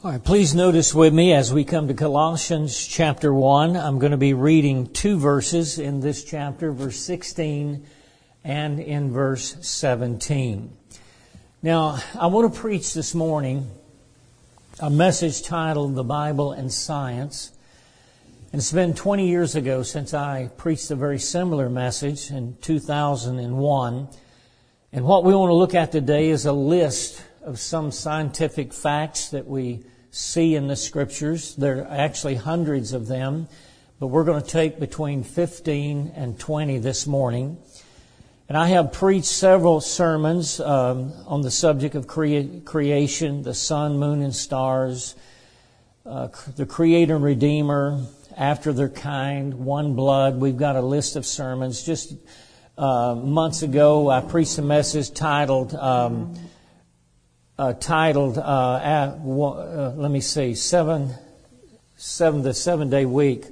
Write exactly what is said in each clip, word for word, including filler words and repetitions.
All right, please notice with me as we come to Colossians chapter one, I'm going to be reading two verses in this chapter, verse sixteen and in verse seventeen. Now, I want to preach this morning a message titled The Bible and Science. And it's been twenty years ago since I preached a very similar message in two thousand one. And what we want to look at today is a list of some scientific facts that we see in the Scriptures. There are actually hundreds of them, but we're going to take between fifteen and twenty this morning. And I have preached several sermons um, on the subject of crea- creation, the sun, moon, and stars, uh, the Creator and Redeemer, after their kind, one blood. We've got a list of sermons. Just uh, months ago, I preached a message titled... Um, Uh, titled, uh, at, uh, let me see, seven, seven, the seven day week.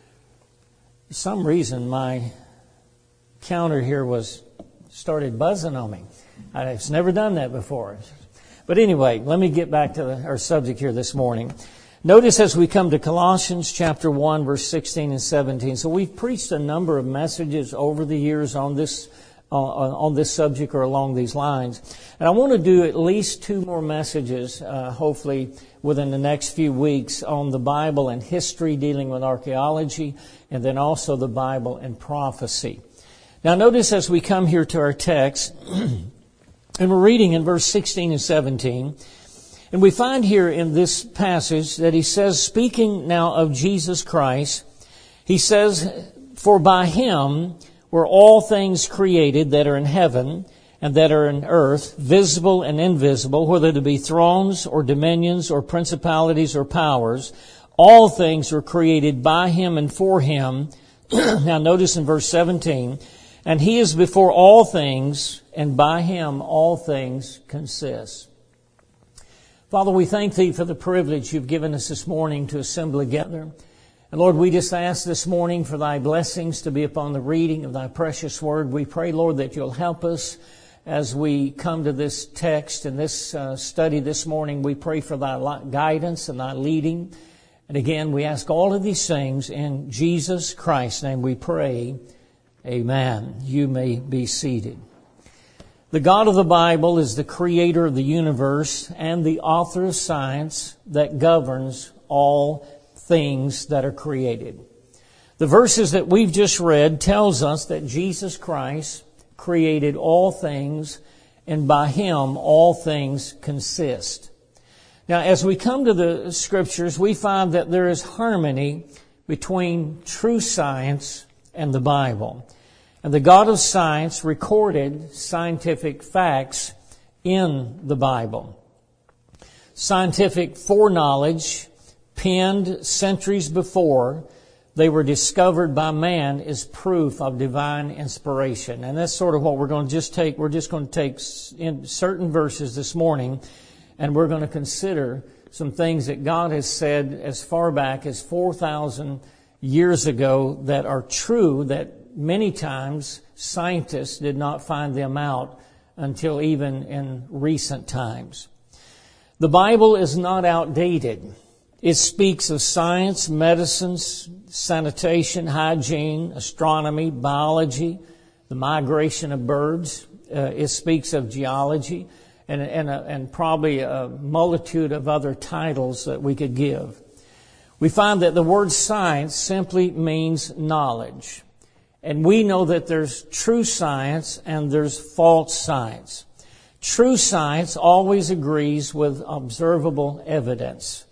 For some reason, my counter here was started buzzing on me. I've never done that before. But anyway, let me get back to the, our subject here this morning. Notice as we come to Colossians chapter one, verse sixteen and seventeen. So we've preached a number of messages over the years on this Uh, on this subject or along these lines. And I want to do at least two more messages, uh, hopefully within the next few weeks, on the Bible and history dealing with archaeology, and then also the Bible and prophecy. Now notice as we come here to our text, and we're reading in verse sixteen and seventeen, and we find here in this passage that he says, speaking now of Jesus Christ, he says, "For by him were all things created that are in heaven and that are in earth, visible and invisible, whether it be thrones or dominions or principalities or powers. All things were created by him and for him." Now notice in verse seventeen, "And he is before all things, and by him all things consist." Father, we thank thee for the privilege you've given us this morning to assemble together. And Lord, we just ask this morning for thy blessings to be upon the reading of thy precious word. We pray, Lord, that you'll help us as we come to this text and this uh, study this morning. We pray for thy guidance and thy leading. And again, we ask all of these things in Jesus Christ's name we pray. Amen. You may be seated. The God of the Bible is the creator of the universe and the author of science that governs all things that are created. The verses that we've just read tells us that Jesus Christ created all things, and by him all things consist. Now, as we come to the Scriptures, we find that there is harmony between true science and the Bible. And the God of science recorded scientific facts in the Bible. Scientific foreknowledge penned centuries before they were discovered by man is proof of divine inspiration. And that's sort of what we're going to just take. We're just going to take in certain verses this morning, and we're going to consider some things that God has said as far back as four thousand years ago that are true, that many times scientists did not find them out until even in recent times. The Bible is not outdated. It speaks of science, medicine, sanitation, hygiene, astronomy, biology, the migration of birds. Uh, it speaks of geology and, and, a, and probably a multitude of other titles that we could give. We find that the word science simply means knowledge. And we know that there's true science and there's false science. True science always agrees with observable evidence.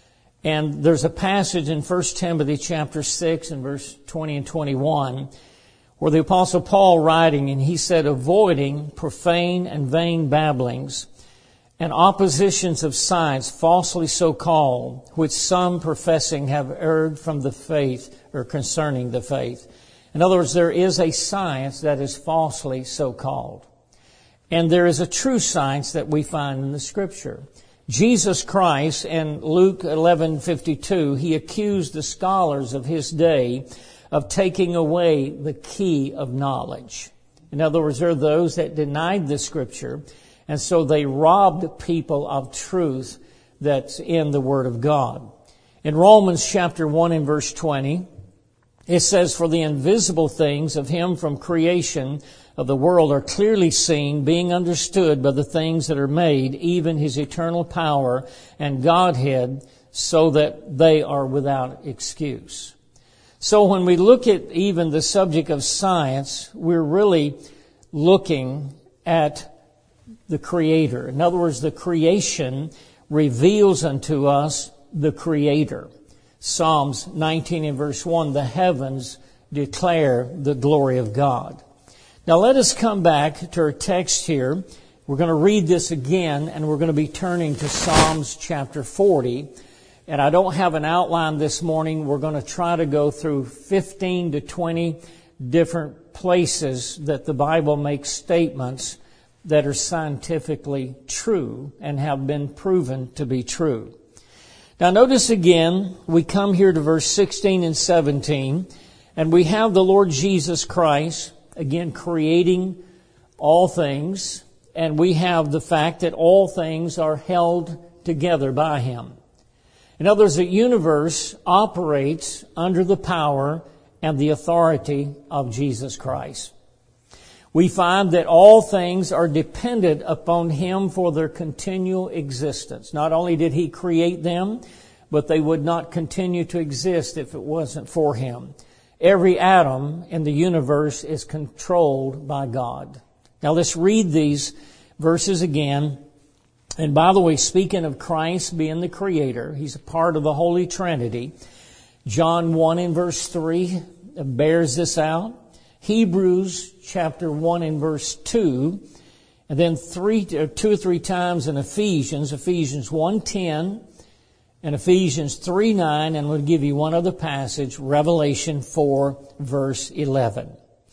And there's a passage in First Timothy chapter six and verse twenty and twenty-one where the Apostle Paul writing, and he said, "Avoiding profane and vain babblings and oppositions of science falsely so called, which some professing have erred from the faith," or concerning the faith. In other words, there is a science that is falsely so called. And there is a true science that we find in the Scripture. Jesus Christ in Luke eleven fifty-two, he accused the scholars of his day of taking away the key of knowledge. In other words, there are those that denied the Scripture, and so they robbed people of truth that's in the Word of God. In Romans chapter one and verse twenty, it says, "For the invisible things of Him from creation of the world are clearly seen, being understood by the things that are made, even His eternal power and Godhead, so that they are without excuse." So when we look at even the subject of science, we're really looking at the Creator. In other words, the creation reveals unto us the Creator. Psalms nineteen and verse one, "The heavens declare the glory of God." Now let us come back to our text here. We're going to read this again, and we're going to be turning to Psalms chapter forty. And I don't have an outline this morning. We're going to try to go through fifteen to twenty different places that the Bible makes statements that are scientifically true and have been proven to be true. Now notice again, we come here to verse sixteen and seventeen, and we have the Lord Jesus Christ, again, creating all things, and we have the fact that all things are held together by Him. In other words, the universe operates under the power and the authority of Jesus Christ. We find that all things are dependent upon Him for their continual existence. Not only did He create them, but they would not continue to exist if it wasn't for Him. Every atom in the universe is controlled by God. Now let's read these verses again. And by the way, speaking of Christ being the Creator, He's a part of the Holy Trinity. John one and verse three bears this out. Hebrews chapter one and verse two. And then three, two or three times in Ephesians, Ephesians one ten and Ephesians three nine. And we'll give you one other passage, Revelation four verse eleven.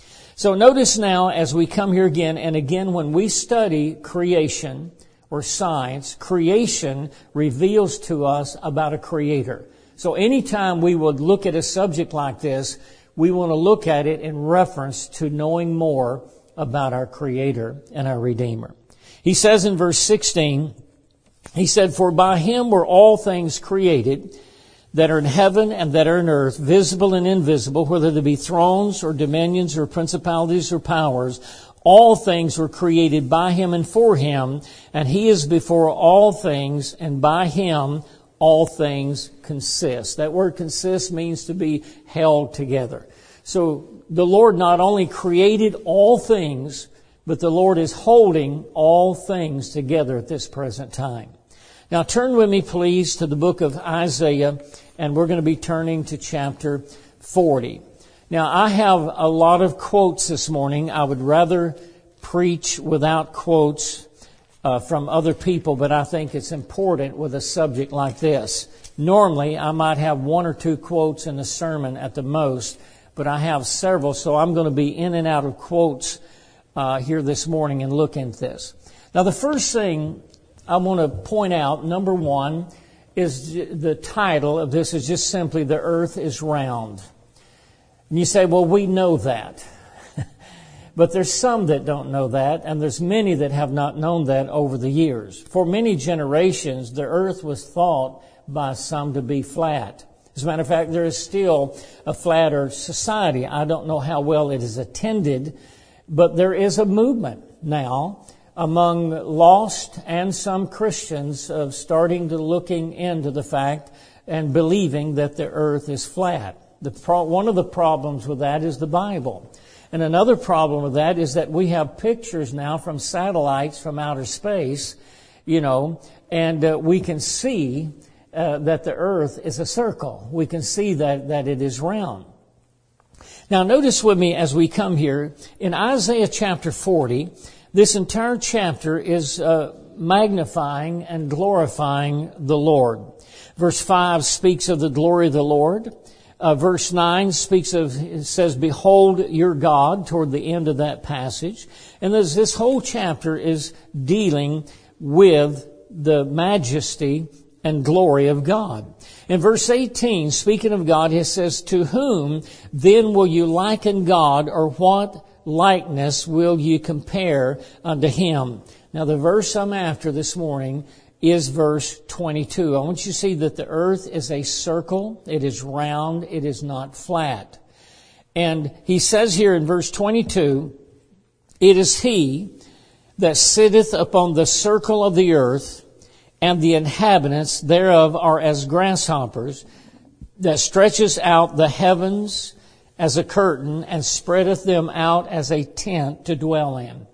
So notice now as we come here again, and again when we study creation or science, creation reveals to us about a Creator. So anytime we would look at a subject like this, we want to look at it in reference to knowing more about our Creator and our Redeemer. He says in verse sixteen, he said, "For by Him were all things created that are in heaven and that are in earth, visible and invisible, whether there be thrones or dominions or principalities or powers. All things were created by Him and for Him, and He is before all things, and by Him all things consist." That word consist means to be held together. So the Lord not only created all things, but the Lord is holding all things together at this present time. Now turn with me, please, to the book of Isaiah, and we're going to be turning to chapter forty. Now, I have a lot of quotes this morning. I would rather preach without quotes uh, from other people, but I think it's important with a subject like this. Normally, I might have one or two quotes in a sermon at the most, but I have several, so I'm going to be in and out of quotes uh, here this morning and look into this. Now, the first thing I want to point out, number one, is the title of this is just simply, "The Earth is Round." And you say, well, we know that. But there's some that don't know that, and there's many that have not known that over the years. For many generations, the earth was thought by some to be flat. As a matter of fact, there is still a flat earth society. I don't know how well it is attended, but there is a movement now among lost and some Christians of starting to looking into the fact and believing that the earth is flat. The pro- one of the problems with that is the Bible. And another problem with that is that we have pictures now from satellites from outer space, you know, and uh, we can see uh, that the earth is a circle. We can see that, that it is round. Now notice with me as we come here, in Isaiah chapter forty, this entire chapter is uh, magnifying and glorifying the Lord. Verse five speaks of the glory of the Lord. Uh, verse nine speaks of, it says, "Behold your God," toward the end of that passage. And this, this whole chapter is dealing with the majesty and glory of God. In verse eighteen, speaking of God, it says, "To whom then will you liken God, or what likeness will you compare unto Him?" Now the verse I'm after this morning is verse twenty-two. I want you to see that the earth is a circle. It is round. It is not flat. And he says here in verse twenty-two, it is he that sitteth upon the circle of the earth, and the inhabitants thereof are as grasshoppers, that stretches out the heavens as a curtain, and spreadeth them out as a tent to dwell in.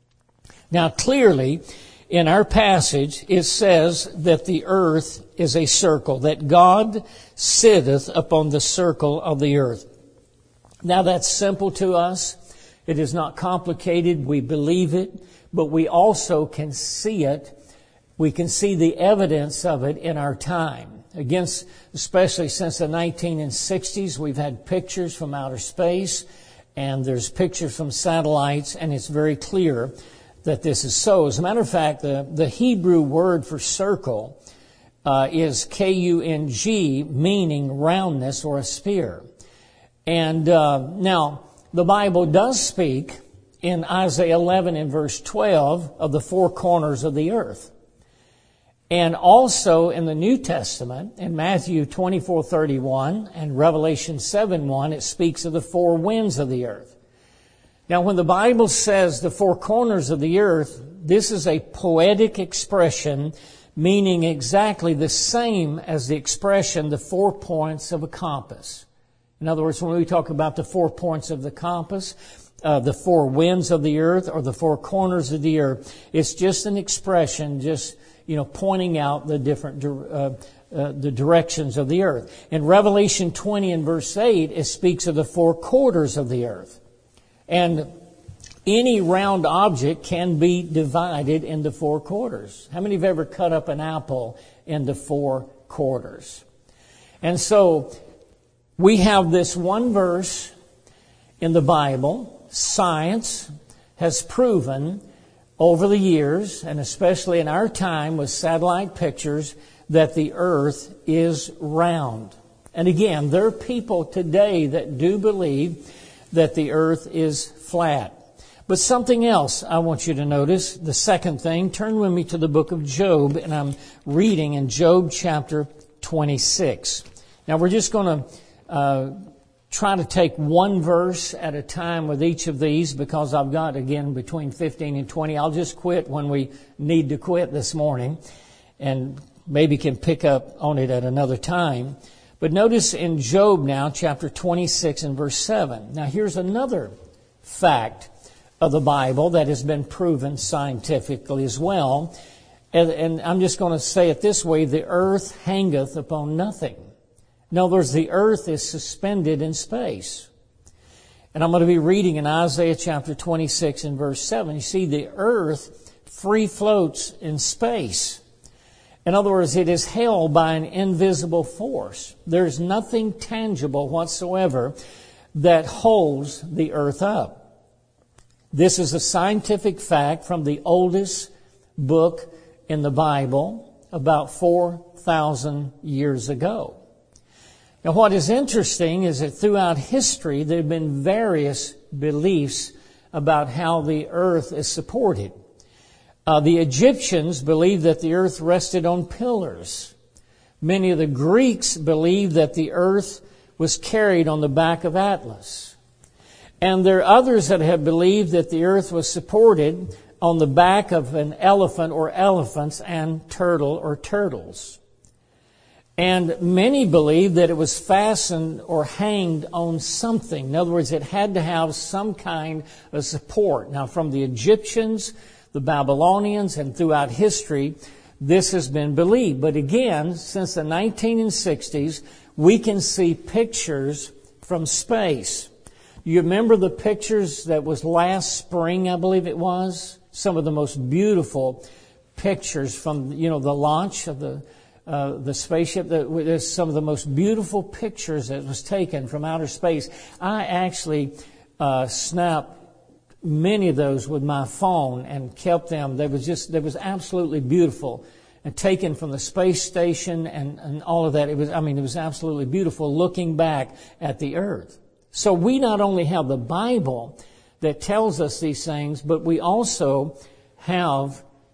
Now clearly, in our passage, it says that the earth is a circle, that God sitteth upon the circle of the earth. Now that's simple to us. It is not complicated. We believe it, but we also can see it. We can see the evidence of it in our time. Again, especially since the nineteen sixties, we've had pictures from outer space, and there's pictures from satellites, and it's very clear that this is so. As a matter of fact, the, the Hebrew word for circle uh, is K U N G, meaning roundness or a sphere. And uh, now, the Bible does speak in Isaiah eleven and verse twelve of the four corners of the earth. And also in the New Testament, in Matthew twenty-four thirty-one and Revelation seven one, it speaks of the four winds of the earth. Now, when the Bible says the four corners of the earth, this is a poetic expression meaning exactly the same as the expression, the four points of a compass. In other words, when we talk about the four points of the compass, uh, the four winds of the earth, or the four corners of the earth, it's just an expression, just, you know, pointing out the different uh, uh, the directions of the earth. In Revelation twenty and verse eight, it speaks of the four quarters of the earth. And any round object can be divided into four quarters. How many have ever cut up an apple into four quarters? And so we have this one verse in the Bible. Science has proven over the years, and especially in our time with satellite pictures, that the earth is round. And again, there are people today that do believe that the earth is flat. But something else I want you to notice, the second thing, turn with me to the book of Job, and I'm reading in Job chapter twenty-six. Now we're just going to uh, try to take one verse at a time with each of these, because I've got, again, between fifteen and twenty. I'll just quit when we need to quit this morning, and maybe can pick up on it at another time. But notice in Job now, chapter twenty-six and verse seven. Now here's another fact of the Bible that has been proven scientifically as well. And, and I'm just going to say it this way: the earth hangeth upon nothing. In other words, the earth is suspended in space. And I'm going to be reading in Isaiah chapter twenty-six and verse seven. You see, the earth free floats in space. In other words, it is held by an invisible force. There's nothing tangible whatsoever that holds the earth up. This is a scientific fact from the oldest book in the Bible, about four thousand years ago. Now, what is interesting is that throughout history, there have been various beliefs about how the earth is supported. Uh, the Egyptians believed that the earth rested on pillars. Many of the Greeks believed that the earth was carried on the back of Atlas. And there are others that have believed that the earth was supported on the back of an elephant or elephants and turtle or turtles. And many believed that it was fastened or hanged on something. In other words, it had to have some kind of support. Now, from the Egyptians, the Babylonians, and throughout history, this has been believed. But again, since the nineteen sixties, we can see pictures from space. You remember the pictures that was last spring, I believe it was? Some of the most beautiful pictures from, you know, the launch of the uh, the spaceship. There's some of the most beautiful pictures that was taken from outer space. I actually uh, snapped many of those with my phone and kept them. They was just, they was absolutely beautiful, and taken from the space station and, and all of that. It was, I mean, it was absolutely beautiful looking back at the earth. So we not only have the Bible that tells us these things, but we also have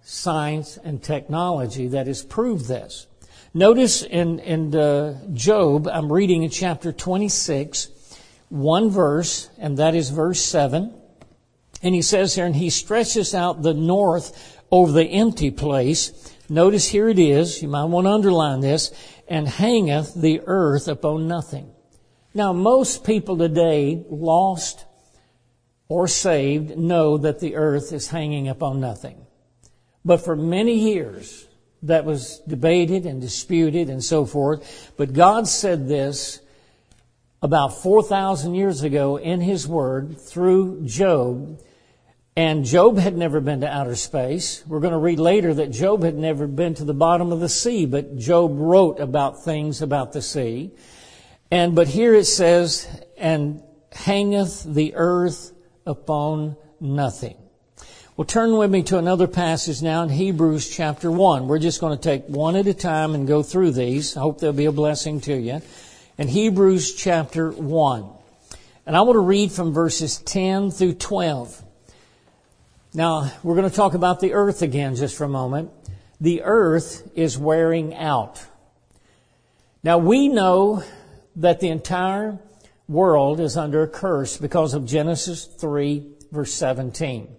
science and technology that has proved this. Notice in, in uh, Job, I'm reading in chapter twenty-six, one verse, and that is verse seven. And he says here, and he stretches out the north over the empty place. Notice here it is, you might want to underline this, and hangeth the earth upon nothing. Now, most people today, lost or saved, know that the earth is hanging upon nothing. But for many years, that was debated and disputed and so forth. But God said this about four thousand years ago in His Word through Job. And Job had never been to outer space. We're going to read later that Job had never been to the bottom of the sea, but Job wrote about things about the sea. And but here it says, and hangeth the earth upon nothing. Well, turn with me to another passage now in Hebrews chapter one. We're just going to take one at a time and go through these. I hope they'll be a blessing to you. In Hebrews chapter one. And I want to read from verses ten through twelve. Now, we're going to talk about the earth again just for a moment. The earth is wearing out. Now, we know that the entire world is under a curse because of Genesis three, verse seventeen.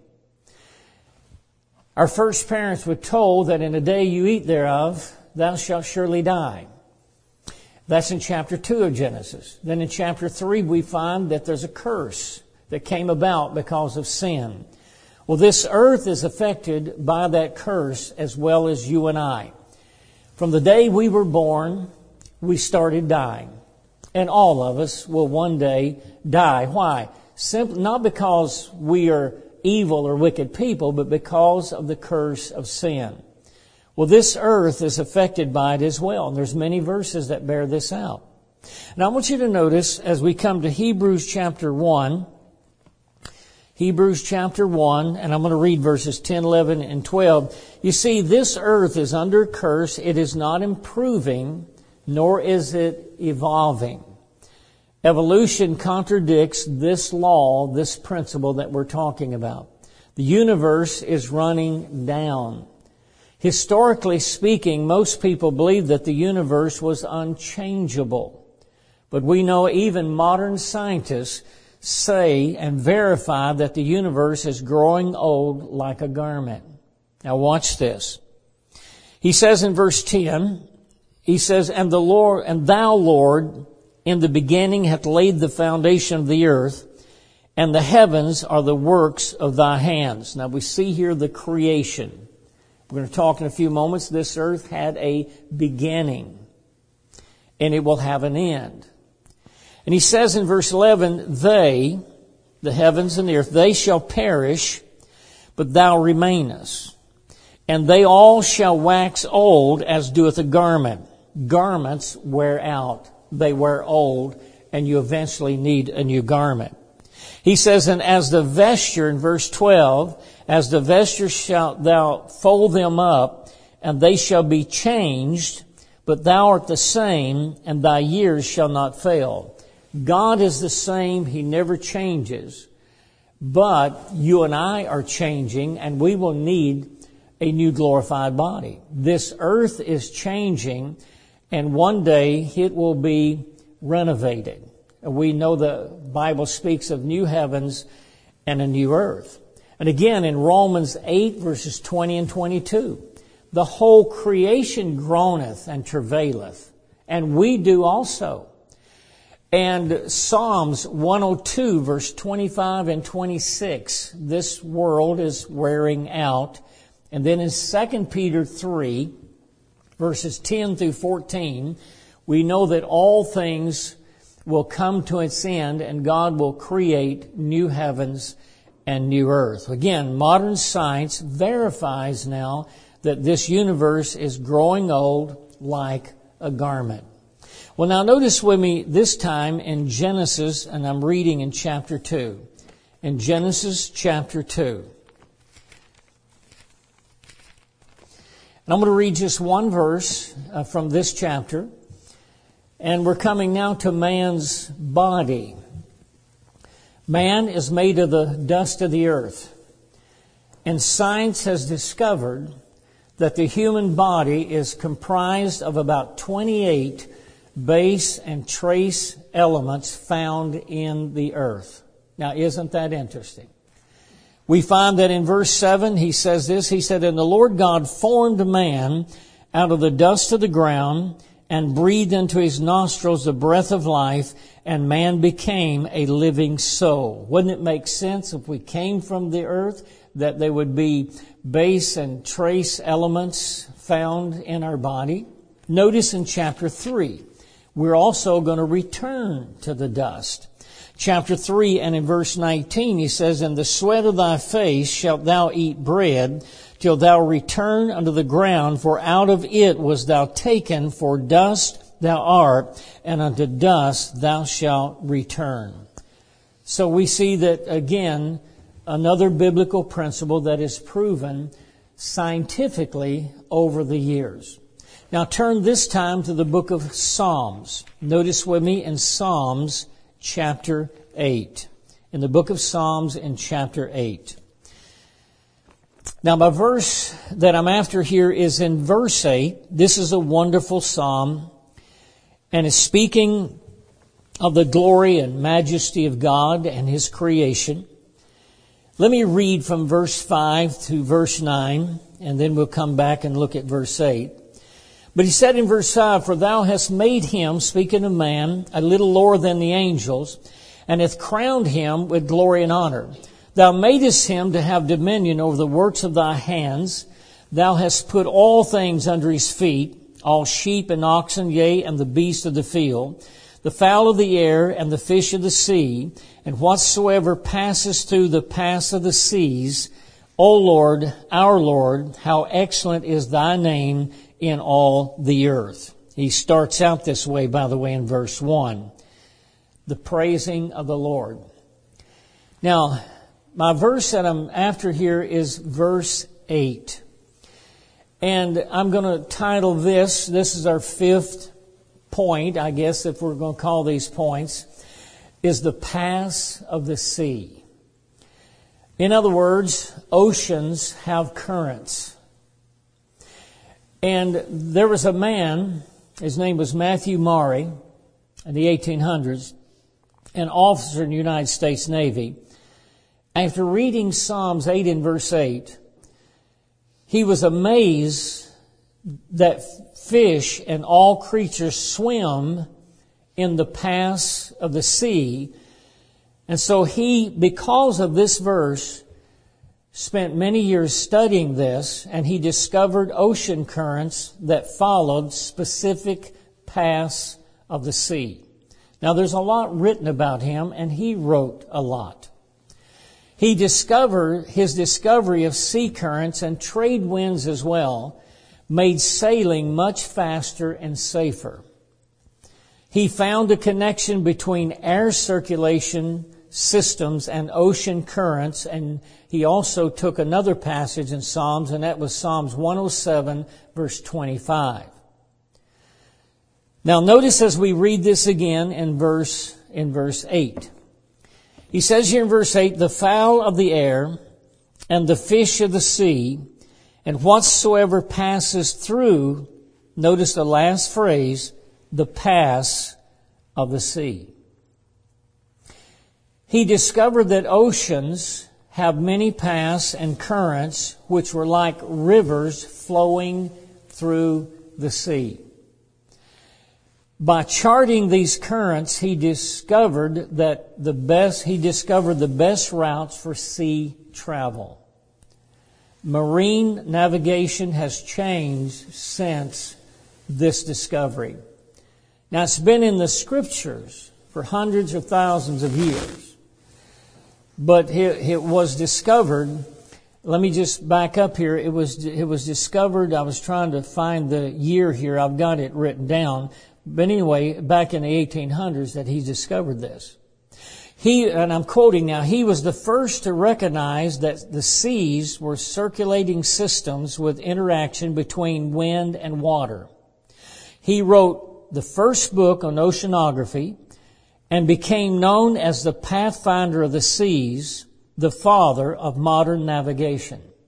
Our first parents were told that in the day you eat thereof, thou shalt surely die. That's in chapter two of Genesis. Then in chapter three, we find that there's a curse that came about because of sin. Well, this earth is affected by that curse as well as you and I. From the day we were born, we started dying. And all of us will one day die. Why? Simply not because we are evil or wicked people, but because of the curse of sin. Well, this earth is affected by it as well. And there's many verses that bear this out. Now, I want you to notice as we come to Hebrews chapter one, Hebrews chapter one, and I'm going to read verses ten, eleven, and twelve. You see, this earth is under curse. It is not improving, nor is it evolving. Evolution contradicts this law, this principle that we're talking about. The universe is running down. Historically speaking, most people believe that the universe was unchangeable. But we know even modern scientists say and verify that the universe is growing old like a garment. Now watch this. He says in verse ten, he says, And the Lord, and thou, Lord, in the beginning hath laid the foundation of the earth, and the heavens are the works of thy hands. Now we see here the creation. We're going to talk in a few moments. This earth had a beginning, and it will have an end. And he says in verse eleven, They, the heavens and the earth, they shall perish, but thou remainest. And they all shall wax old as doeth a garment. Garments wear out. They wear old, and you eventually need a new garment. He says, And as the vesture, in verse twelve, as the vesture shalt thou fold them up, and they shall be changed, but thou art the same, and thy years shall not fail. God is the same. He never changes. But you and I are changing, and we will need a new glorified body. This earth is changing, and one day it will be renovated. We know the Bible speaks of new heavens and a new earth. And again, in Romans eight, verses twenty and twenty-two, the whole creation groaneth and travaileth, and we do also. And Psalms one oh two, verse twenty-five and twenty-six, this world is wearing out. And then in Second Peter three, verses ten through fourteen, we know that all things will come to its end and God will create new heavens and new earth. Again, modern science verifies now that this universe is growing old like a garment. Well, now notice with me this time in Genesis, and I'm reading in chapter two. In Genesis chapter two. And I'm going to read just one verse uh, from this chapter. And we're coming now to man's body. Man is made of the dust of the earth. And science has discovered that the human body is comprised of about twenty-eight base and trace elements found in the earth. Now, isn't that interesting? We find that in verse seven, he says this, he said, "And the Lord God formed man out of the dust of the ground and breathed into his nostrils the breath of life, and man became a living soul." Wouldn't it make sense if we came from the earth that there would be base and trace elements found in our body? Notice in chapter three, we're also going to return to the dust. Chapter three and in verse nineteen, he says, "In the sweat of thy face shalt thou eat bread, till thou return unto the ground, for out of it was thou taken, for dust thou art, and unto dust thou shalt return." So we see that, again, another biblical principle that is proven scientifically over the years. Now turn this time to the book of Psalms. Notice with me in Psalms chapter eight. In the book of Psalms in chapter eight. Now my verse that I'm after here is in verse eight. This is a wonderful psalm and is speaking of the glory and majesty of God and His creation. Let me read from verse five to verse nine, and then we'll come back and look at verse eight. But he said in verse five, "For thou hast made him," speaking of man, "a little lower than the angels, and hath crowned him with glory and honor. Thou madest him to have dominion over the works of thy hands. Thou hast put all things under his feet, all sheep and oxen, yea, and the beasts of the field, the fowl of the air, and the fish of the sea, and whatsoever passes through the paths of the seas. O Lord, our Lord, how excellent is thy name in all the earth." He starts out this way, by the way, in verse one. The praising of the Lord. Now, my verse that I'm after here is verse eight. And I'm going to title this, this is our fifth point, I guess, if we're going to call these points, is the paths of the sea. In other words, oceans have currents. And there was a man, his name was Matthew Maury, in the eighteen hundreds, an officer in the United States Navy. After reading Psalms eight and verse eight, he was amazed that fish and all creatures swim in the paths of the sea. And so he, because of this verse, spent many years studying this, and he discovered ocean currents that followed specific paths of the sea. Now, there's a lot written about him, and he wrote a lot. He discovered, his discovery of sea currents and trade winds as well made sailing much faster and safer. He found a connection between air circulation systems and ocean currents, and he also took another passage in Psalms, and that was Psalms one oh seven, verse twenty-five. Now notice as we read this again in verse in verse eight. He says here in verse eight, "The fowl of the air and the fish of the sea, and whatsoever passes through," notice the last phrase, "the paths of the sea." He discovered that oceans have many paths and currents which were like rivers flowing through the sea. By charting these currents, he discovered that the best, he discovered the best routes for sea travel. Marine navigation has changed since this discovery. Now, it's been in the scriptures for hundreds of thousands of years. But it was discovered, let me just back up here, it was it was discovered, I was trying to find the year here, I've got it written down, but anyway, back in the eighteen hundreds that he discovered this. He, and I'm quoting now, he was the first to recognize that the seas were circulating systems with interaction between wind and water. He wrote the first book on oceanography, and became known as the pathfinder of the seas, the father of modern navigation.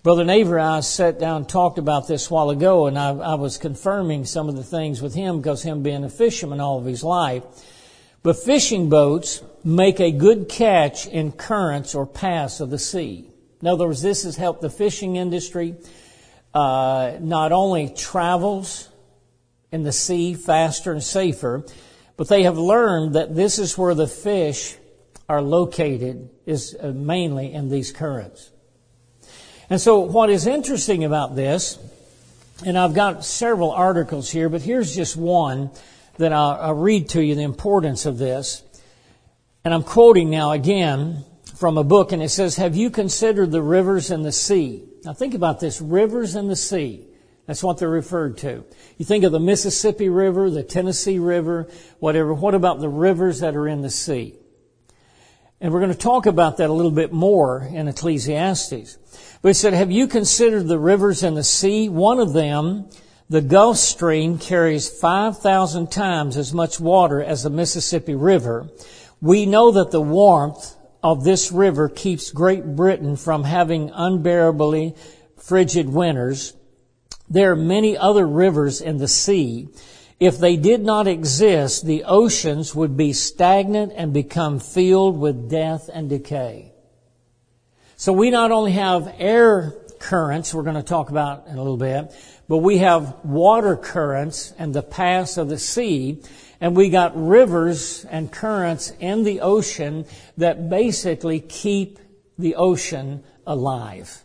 Brother Naver and I sat down and talked about this a while ago, and I, I was confirming some of the things with him because him being a fisherman all of his life. But fishing boats make a good catch in currents or paths of the sea. In other words, this has helped the fishing industry uh, not only travels in the sea faster and safer, but they have learned that this is where the fish are located, is uh, mainly in these currents. And so what is interesting about this, and I've got several articles here, but here's just one that I'll, I'll read to you the importance of this. And I'm quoting now again from a book, and it says, "Have you considered the rivers and the sea?" Now think about this, rivers and the sea. That's what they're referred to. You think of the Mississippi River, the Tennessee River, whatever. What about the rivers that are in the sea? And we're going to talk about that a little bit more in Ecclesiastes. But it said, "Have you considered the rivers and the sea? One of them, the Gulf Stream, carries five thousand times as much water as the Mississippi River. We know that the warmth of this river keeps Great Britain from having unbearably frigid winters. There are many other rivers in the sea. If they did not exist, the oceans would be stagnant and become filled with death and decay." So we not only have air currents, we're going to talk about in a little bit, but we have water currents and the paths of the sea, and we got rivers and currents in the ocean that basically keep the ocean alive.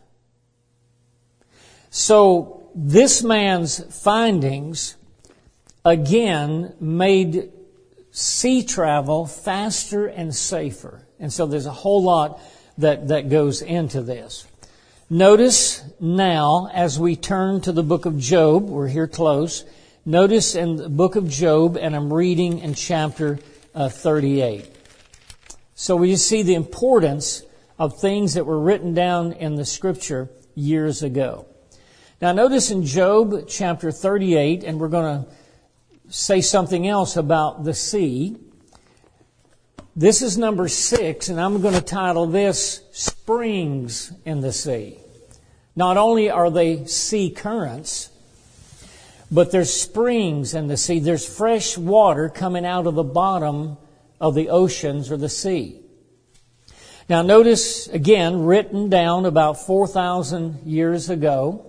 So this man's findings again made sea travel faster and safer. And so there's a whole lot that, that goes into this. Notice now, as we turn to the book of Job, we're here close. Notice in the book of Job, and I'm reading in chapter uh, thirty-eight. So we just see the importance of things that were written down in the scripture years ago. Now notice in Job chapter thirty-eight, and we're going to say something else about the sea. This is number six, and I'm going to title this Springs in the Sea. Not only are they sea currents, but there's springs in the sea. There's fresh water coming out of the bottom of the oceans or the sea. Now notice, again, written down about four thousand years ago.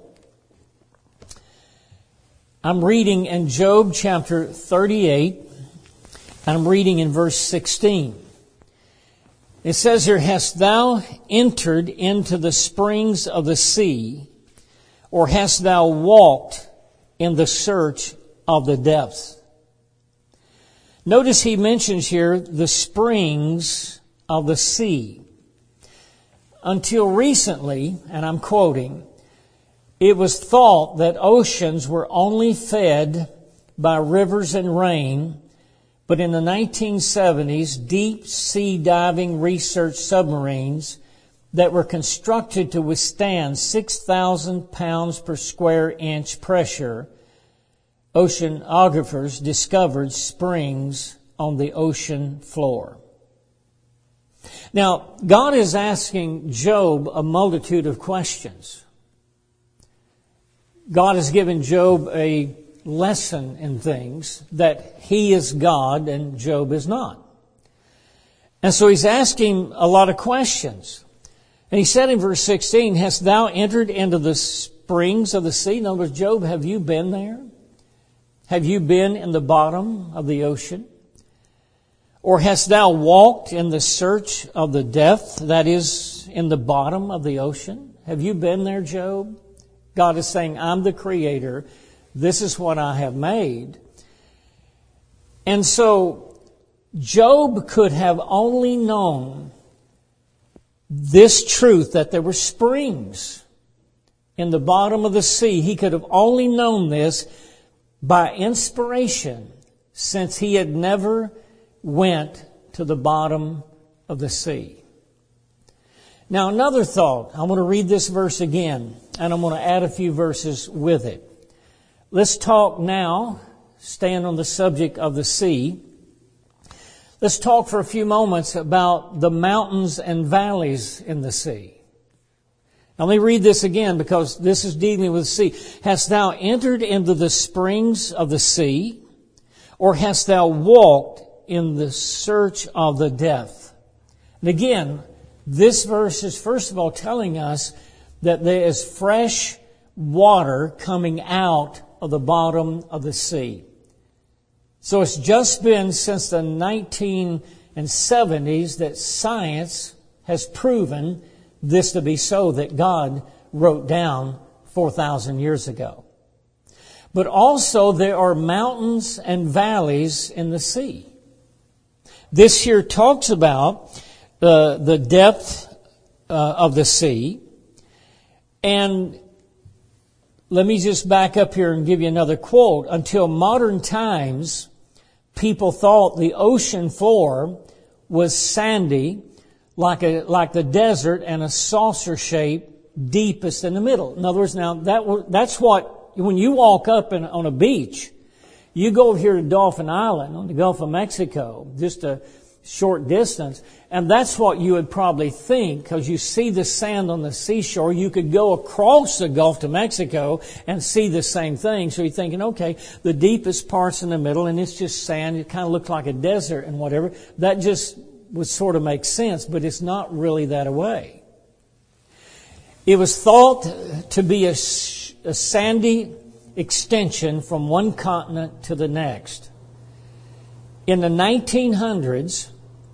I'm reading in Job chapter thirty-eight, and I'm reading in verse sixteen. It says here, "Hast thou entered into the springs of the sea, or hast thou walked in the search of the depths?" Notice he mentions here the springs of the sea. Until recently, and I'm quoting, it was thought that oceans were only fed by rivers and rain, but in the nineteen seventies, deep sea diving research submarines that were constructed to withstand six thousand pounds per square inch pressure, oceanographers discovered springs on the ocean floor. Now, God is asking Job a multitude of questions. God has given Job a lesson in things that he is God and Job is not. And so he's asking a lot of questions. And he said in verse sixteen, "Hast thou entered into the springs of the sea?" In other words, Job, have you been there? Have you been in the bottom of the ocean? Or hast thou walked in the search of the depth, that is, in the bottom of the ocean? Have you been there, Job? God is saying, I'm the Creator. This is what I have made. And so Job could have only known this truth, that there were springs in the bottom of the sea. He could have only known this by inspiration, since he had never went to the bottom of the sea. Now, another thought. I want to read this verse again, and I'm going to add a few verses with it. Let's talk now, staying on the subject of the sea. Let's talk for a few moments about the mountains and valleys in the sea. Let me read this again because this is dealing with the sea. Hast thou entered into the springs of the sea, or hast thou walked in the search of the depth? And again, this verse is first of all telling us that there is fresh water coming out of the bottom of the sea. So it's just been since the nineteen seventies that science has proven this to be so, that God wrote down four thousand years ago. But also there are mountains and valleys in the sea. This here talks about uh, the depth uh, of the sea. And let me just back up here and give you another quote. Until modern times, people thought the ocean floor was sandy, like a like the desert, and a saucer shape deepest in the middle. In other words, now that that's what, when you walk up in, on a beach, you go over here to Dolphin Island on the Gulf of Mexico, just a short distance, and that's what you would probably think, because you see the sand on the seashore. You could go across the Gulf to Mexico and see the same thing. So you're thinking, okay, the deepest part's in the middle, and it's just sand. It kind of looks like a desert and whatever. That just would sort of make sense, but it's not really that way. It was thought to be a, a sandy extension from one continent to the next. In the nineteen hundreds,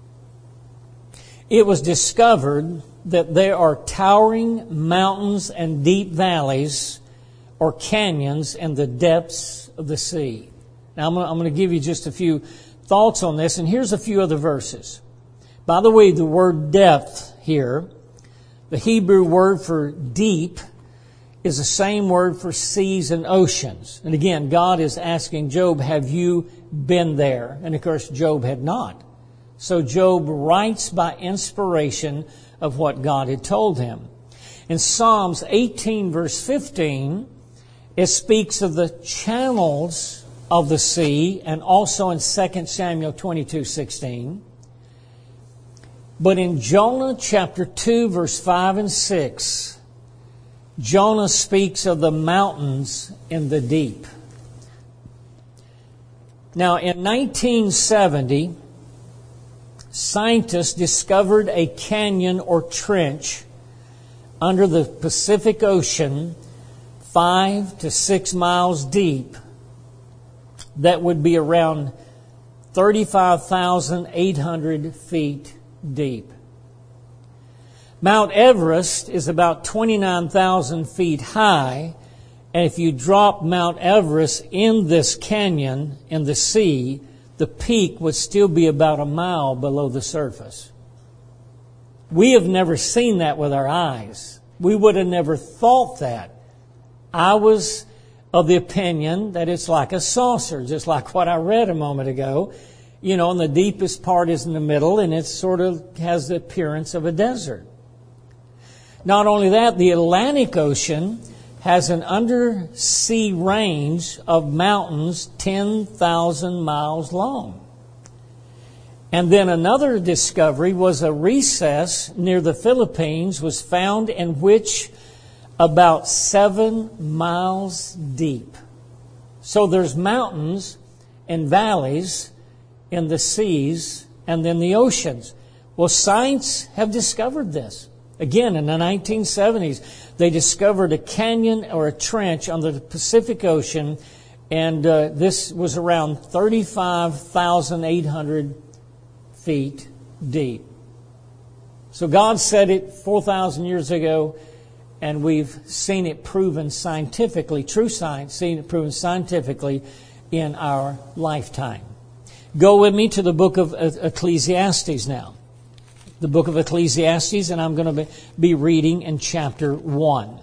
it was discovered that there are towering mountains and deep valleys or canyons in the depths of the sea. Now, I'm going to give you just a few thoughts on this, and here's a few other verses. By the way, the word depth here, the Hebrew word for deep, is the same word for seas and oceans. And again, God is asking Job, have you been there? And of course, Job had not. So Job writes by inspiration of what God had told him. In Psalms eighteen, verse fifteen, it speaks of the channels of the sea, and also in Second Samuel twenty-two, sixteen. But in Jonah chapter two, verse five and six, Jonah speaks of the mountains in the deep. Now, in nineteen seventy, scientists discovered a canyon or trench under the Pacific Ocean, five to six miles deep, that would be around thirty-five thousand eight hundred feet deep. Mount Everest is about twenty-nine thousand feet high, and if you drop Mount Everest in this canyon in the sea, the peak would still be about a mile below the surface. We have never seen that with our eyes. We would have never thought that. I was of the opinion that it's like a saucer, just like what I read a moment ago. You know, and the deepest part is in the middle, and it sort of has the appearance of a desert. Not only that, the Atlantic Ocean has an undersea range of mountains ten thousand miles long. And then another discovery was a recess near the Philippines was found in which about seven miles deep. So there's mountains and valleys in the seas and then the oceans. Well, science have discovered this. Again, in the nineteen seventies, they discovered a canyon or a trench under the Pacific Ocean, and uh, this was around thirty-five thousand eight hundred feet deep. So God said it four thousand years ago, and we've seen it proven scientifically, true science, seen it proven scientifically in our lifetime. Go with me to the book of Ecclesiastes now. The book of Ecclesiastes, and I'm going to be reading in chapter one.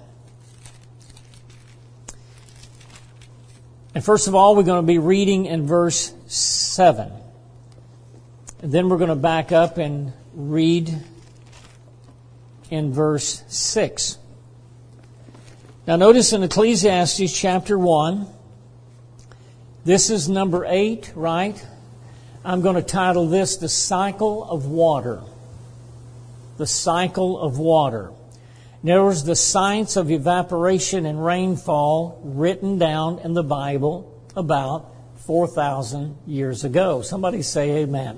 And first of all, we're going to be reading in verse seven. And then we're going to back up and read in verse six. Now notice in Ecclesiastes chapter one, this is number eight, right? I'm going to title this The Cycle of Water. The Cycle of Water. There was the science of evaporation and rainfall written down in the Bible about four thousand years ago. Somebody say amen.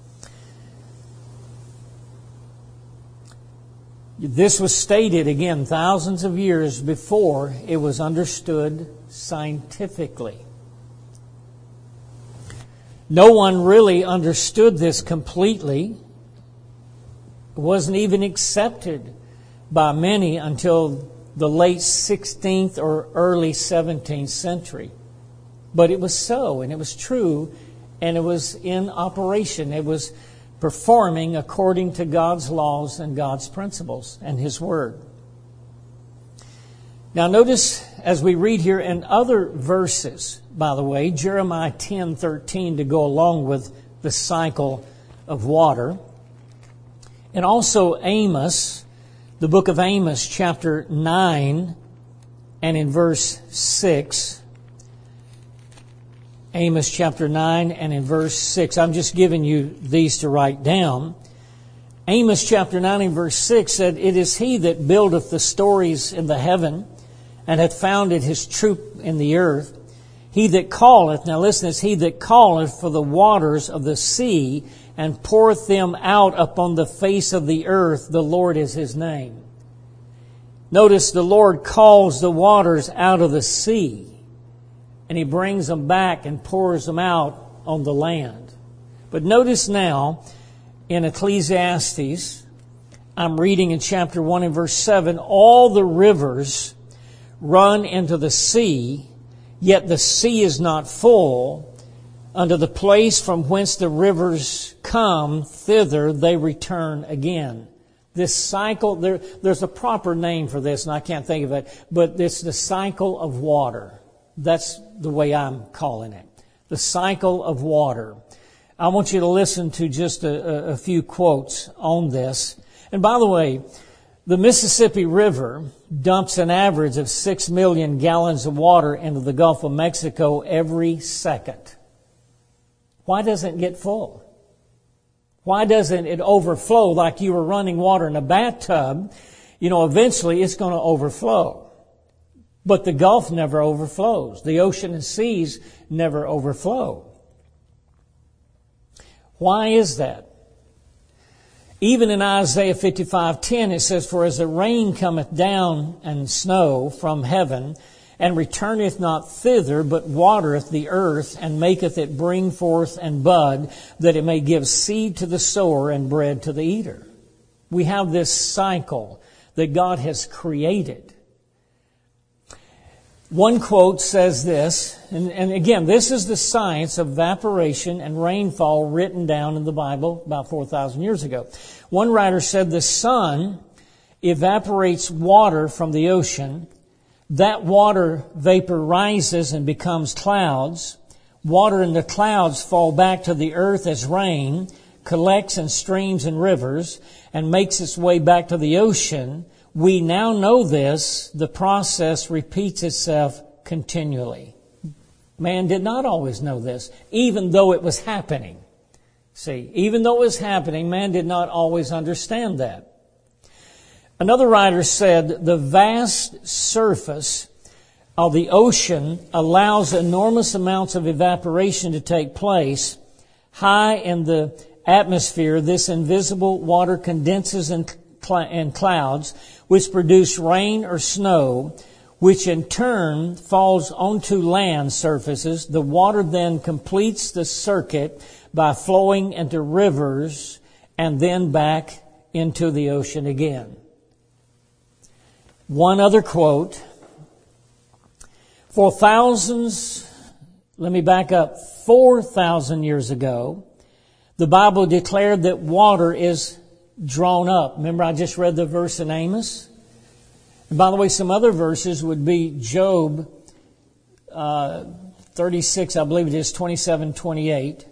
This was stated, again, thousands of years before it was understood scientifically. No one really understood this completely. It wasn't even accepted by many until the late sixteenth or early seventeenth century. But it was so, and it was true, and it was in operation. It was performing according to God's laws and God's principles and His Word. Now notice as we read here in other verses, by the way, Jeremiah ten thirteen to go along with the cycle of water. And also Amos, the book of Amos, chapter nine, and in verse six. Amos chapter nine and in verse six. I'm just giving you these to write down. Amos chapter nine and verse six said, "It is He that buildeth the stories in the heaven, and hath founded His troop in the earth. He that calleth," now listen, "is He that calleth for the waters of the sea, and poureth them out upon the face of the earth. The Lord is His name." Notice the Lord calls the waters out of the sea, and He brings them back and pours them out on the land. But notice now, in Ecclesiastes, I'm reading in chapter one and verse seven, "All the rivers run into the sea, yet the sea is not full. Unto the place from whence the rivers come, thither they return again." This cycle, there, there's a proper name for this, and I can't think of it, but it's the cycle of water. That's the way I'm calling it. The cycle of water. I want you to listen to just a, a few quotes on this. And by the way, the Mississippi River dumps an average of six million gallons of water into the Gulf of Mexico every second. Why doesn't it get full? Why doesn't it overflow like you were running water in a bathtub? You know, eventually it's going to overflow. But the Gulf never overflows. The ocean and seas never overflow. Why is that? Even in Isaiah fifty-five ten, it says, "For as the rain cometh down and snow from heaven, and returneth not thither, but watereth the earth, and maketh it bring forth and bud, that it may give seed to the sower and bread to the eater." We have this cycle that God has created. One quote says this, and, and again, this is the science of evaporation and rainfall written down in the Bible about four thousand years ago. One writer said, "The sun evaporates water from the ocean. That water vapor rises and becomes clouds. Water in the clouds fall back to the earth as rain, collects in streams and rivers, and makes its way back to the ocean. We now know this. The process repeats itself continually." Man did not always know this, even though it was happening. See, even though it was happening, man did not always understand that. Another writer said, "The vast surface of the ocean allows enormous amounts of evaporation to take place. High in the atmosphere, this invisible water condenses in, cl- in clouds, which produce rain or snow, which in turn falls onto land surfaces. The water then completes the circuit by flowing into rivers and then back into the ocean again." One other quote. For thousands, let me back up, four thousand years ago, the Bible declared that water is drawn up. Remember I just read the verse in Amos? And by the way, some other verses would be Job uh, thirty-six, I believe it is, twenty-seven, twenty-eight.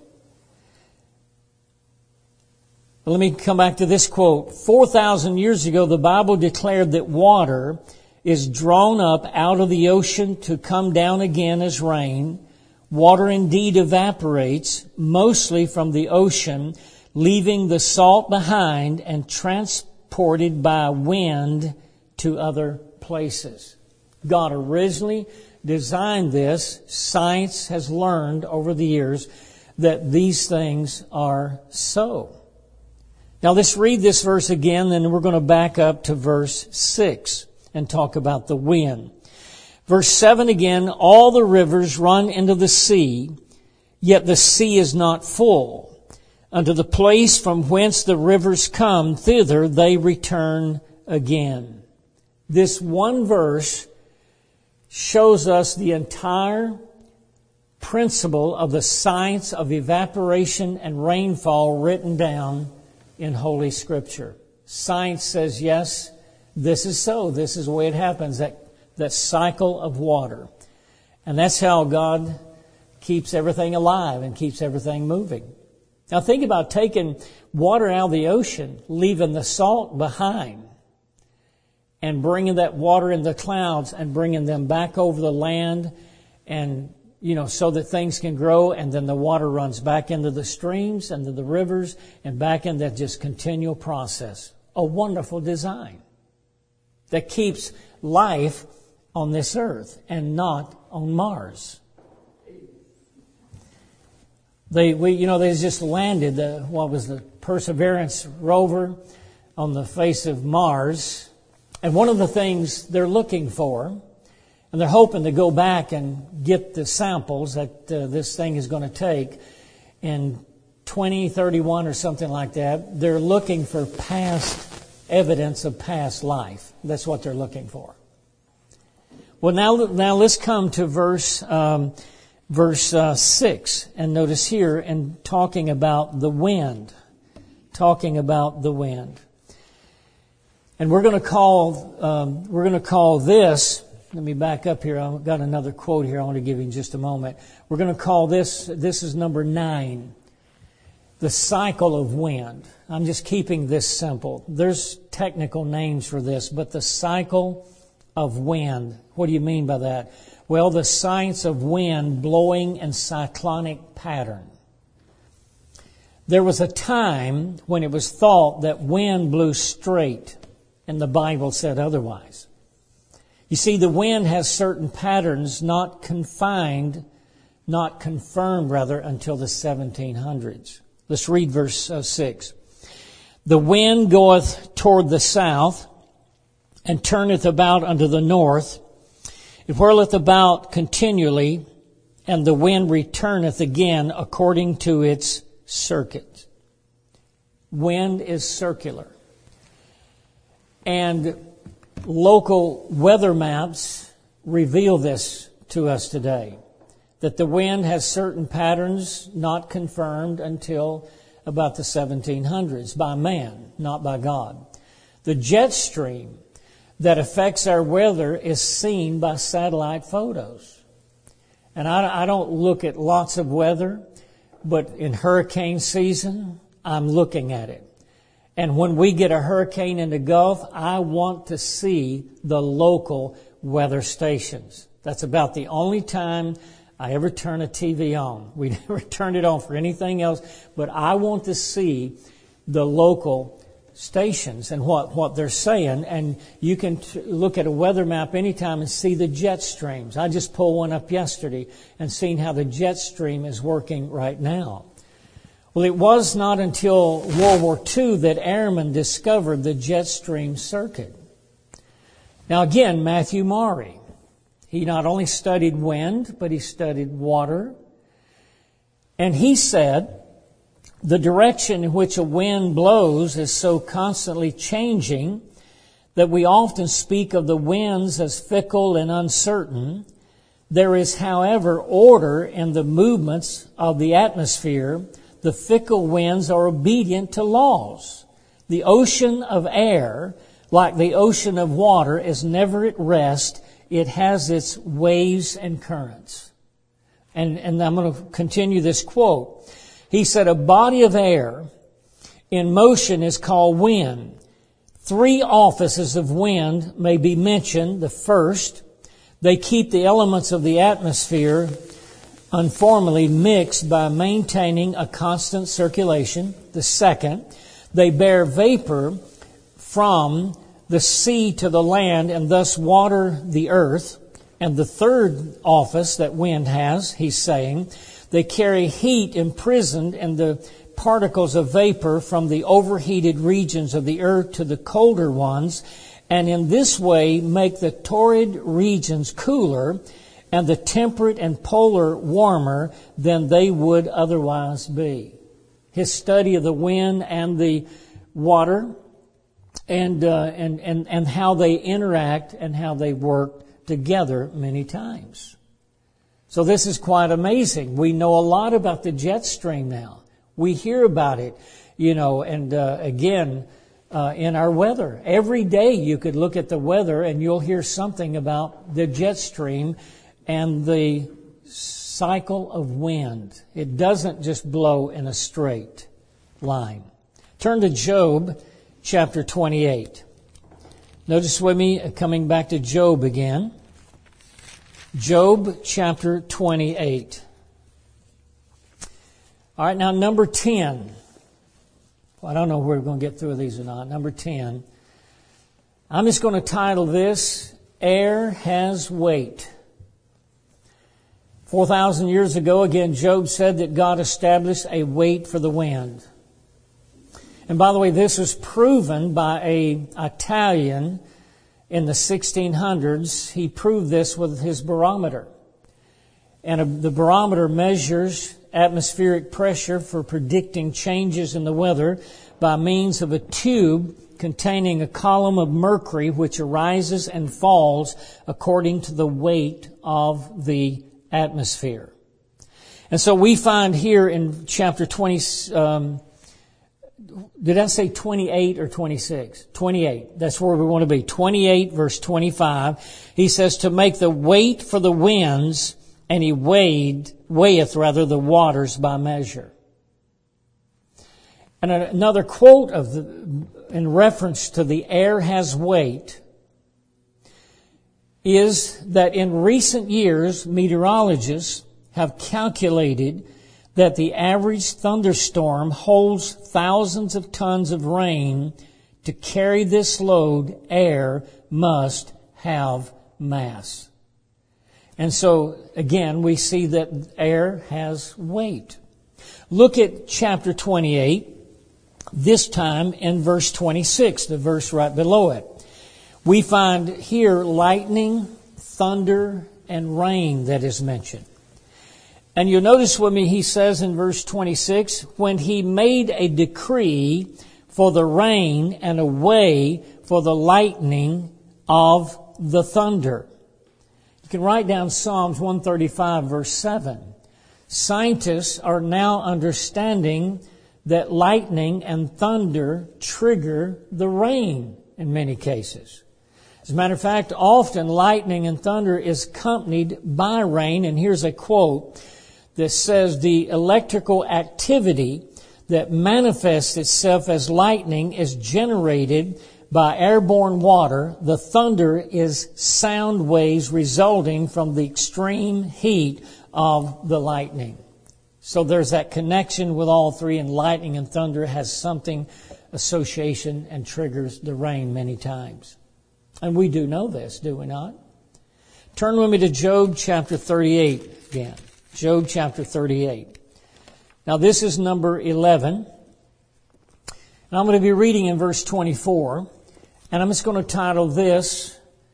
But let me come back to this quote. four thousand years ago, the Bible declared that water is drawn up out of the ocean to come down again as rain. Water indeed evaporates, mostly from the ocean, leaving the salt behind and transported by wind to other places. God originally designed this. Science has learned over the years that these things are so. Now let's read this verse again, then we're going to back up to verse six and talk about the wind. Verse seven again, all the rivers run into the sea, yet the sea is not full. Unto the place from whence the rivers come, thither they return again. This one verse shows us the entire principle of the science of evaporation and rainfall written down in Holy Scripture. Science says, yes, this is so. This is the way it happens, that, that cycle of water. And that's how God keeps everything alive and keeps everything moving. Now think about taking water out of the ocean, leaving the salt behind, and bringing that water in the clouds and bringing them back over the land, and you know, so that things can grow, and then the water runs back into the streams, into the rivers, and back in that just continual process. A wonderful design that keeps life on this earth and not on Mars. They, we, you know, they just landed the, what was the Perseverance rover on the face of Mars. And one of the things they're looking for, and they're hoping to go back and get the samples that uh, this thing is going to take in twenty thirty-one or something like that. They're looking for past evidence of past life. That's what they're looking for. Well, now, now let's come to verse um, verse uh, six, and notice here, in talking about the wind, talking about the wind, and we're going to call um, we're going to call this. Let me back up here. I've got another quote here I want to give you in just a moment. We're going to call this, this is number nine, the cycle of wind. I'm just keeping this simple. There's technical names for this, but the cycle of wind. What do you mean by that? Well, the science of wind blowing in cyclonic pattern. There was a time when it was thought that wind blew straight, and the Bible said otherwise. You see, the wind has certain patterns not confined, not confirmed, rather, until the seventeen hundreds. Let's read verse uh, six. The wind goeth toward the south, and turneth about unto the north. It whirleth about continually, and the wind returneth again according to its circuit. Wind is circular. And local weather maps reveal this to us today, that the wind has certain patterns not confirmed until about the seventeen hundreds by man, not by God. The jet stream that affects our weather is seen by satellite photos. And I, I don't look at lots of weather, but in hurricane season, I'm looking at it. And when we get a hurricane in the Gulf, I want to see the local weather stations. That's about the only time I ever turn a T V on. We never turn it on for anything else, but I want to see the local stations and what, what they're saying. And you can t- look at a weather map anytime and see the jet streams. I just pulled one up yesterday and seen how the jet stream is working right now. Well, it was not until World War Two that airmen discovered the jet stream circuit. Now again, Matthew Maury, he not only studied wind, but he studied water. And he said, the direction in which a wind blows is so constantly changing that we often speak of the winds as fickle and uncertain. There is, however, order in the movements of the atmosphere. The fickle winds are obedient to laws. The ocean of air, like the ocean of water, is never at rest. It has its waves and currents. And, and I'm going to continue this quote. He said, a body of air in motion is called wind. Three offices of wind may be mentioned. The first, they keep the elements of the atmosphere uniformly mixed by maintaining a constant circulation. The second, they bear vapor from the sea to the land and thus water the earth. And the third office that wind has, he's saying, they carry heat imprisoned in the particles of vapor from the overheated regions of the earth to the colder ones, and in this way make the torrid regions cooler and the temperate and polar warmer than they would otherwise be. His study of the wind and the water and uh, and and and how they interact and how they work together many times. So this is quite amazing. We know a lot about the jet stream now. We hear about it, you know, and uh, again, uh, in our weather. Every day you could look at the weather and you'll hear something about the jet stream and the cycle of wind. It doesn't just blow in a straight line. Turn to Job chapter twenty-eight. Notice with me, coming back to Job again. Job chapter twenty-eight. All right, now number ten. Well, I don't know if we're going to get through these or not. Number ten. I'm just going to title this, Air Has Weight. Four thousand years ago, again, Job said that God established a weight for the wind. And by the way, this was proven by a Italian in the sixteen hundreds. He proved this with his barometer. And the barometer measures atmospheric pressure for predicting changes in the weather by means of a tube containing a column of mercury which arises and falls according to the weight of the atmosphere. And so we find here in chapter twenty, um, did I say twenty-eight or twenty-six? twenty-eight. That's where we want to be. twenty-eight verse twenty-five. He says to make the weight for the winds, and he weighed, weigheth rather the waters by measure. And another quote of the, in reference to the air has weight is that in recent years, meteorologists have calculated that the average thunderstorm holds thousands of tons of rain. To carry this load, air must have mass. And so, again, we see that air has weight. Look at chapter twenty-eight, this time in verse twenty-six, the verse right below it. We find here lightning, thunder, and rain that is mentioned. And you'll notice with me, he says in verse twenty-six, when he made a decree for the rain and a way for the lightning of the thunder. You can write down Psalms one thirty-five, verse seven. Scientists are now understanding that lightning and thunder trigger the rain in many cases. As a matter of fact, often lightning and thunder is accompanied by rain. And here's a quote that says, the electrical activity that manifests itself as lightning is generated by airborne water. The thunder is sound waves resulting from the extreme heat of the lightning. So there's that connection with all three, and lightning and thunder has something, association, and triggers the rain many times. And we do know this, do we not? Turn with me to Job chapter thirty-eight again. Job chapter thirty-eight. Now this is number eleven. And I'm going to be reading in verse twenty-four. And I'm just going to title this,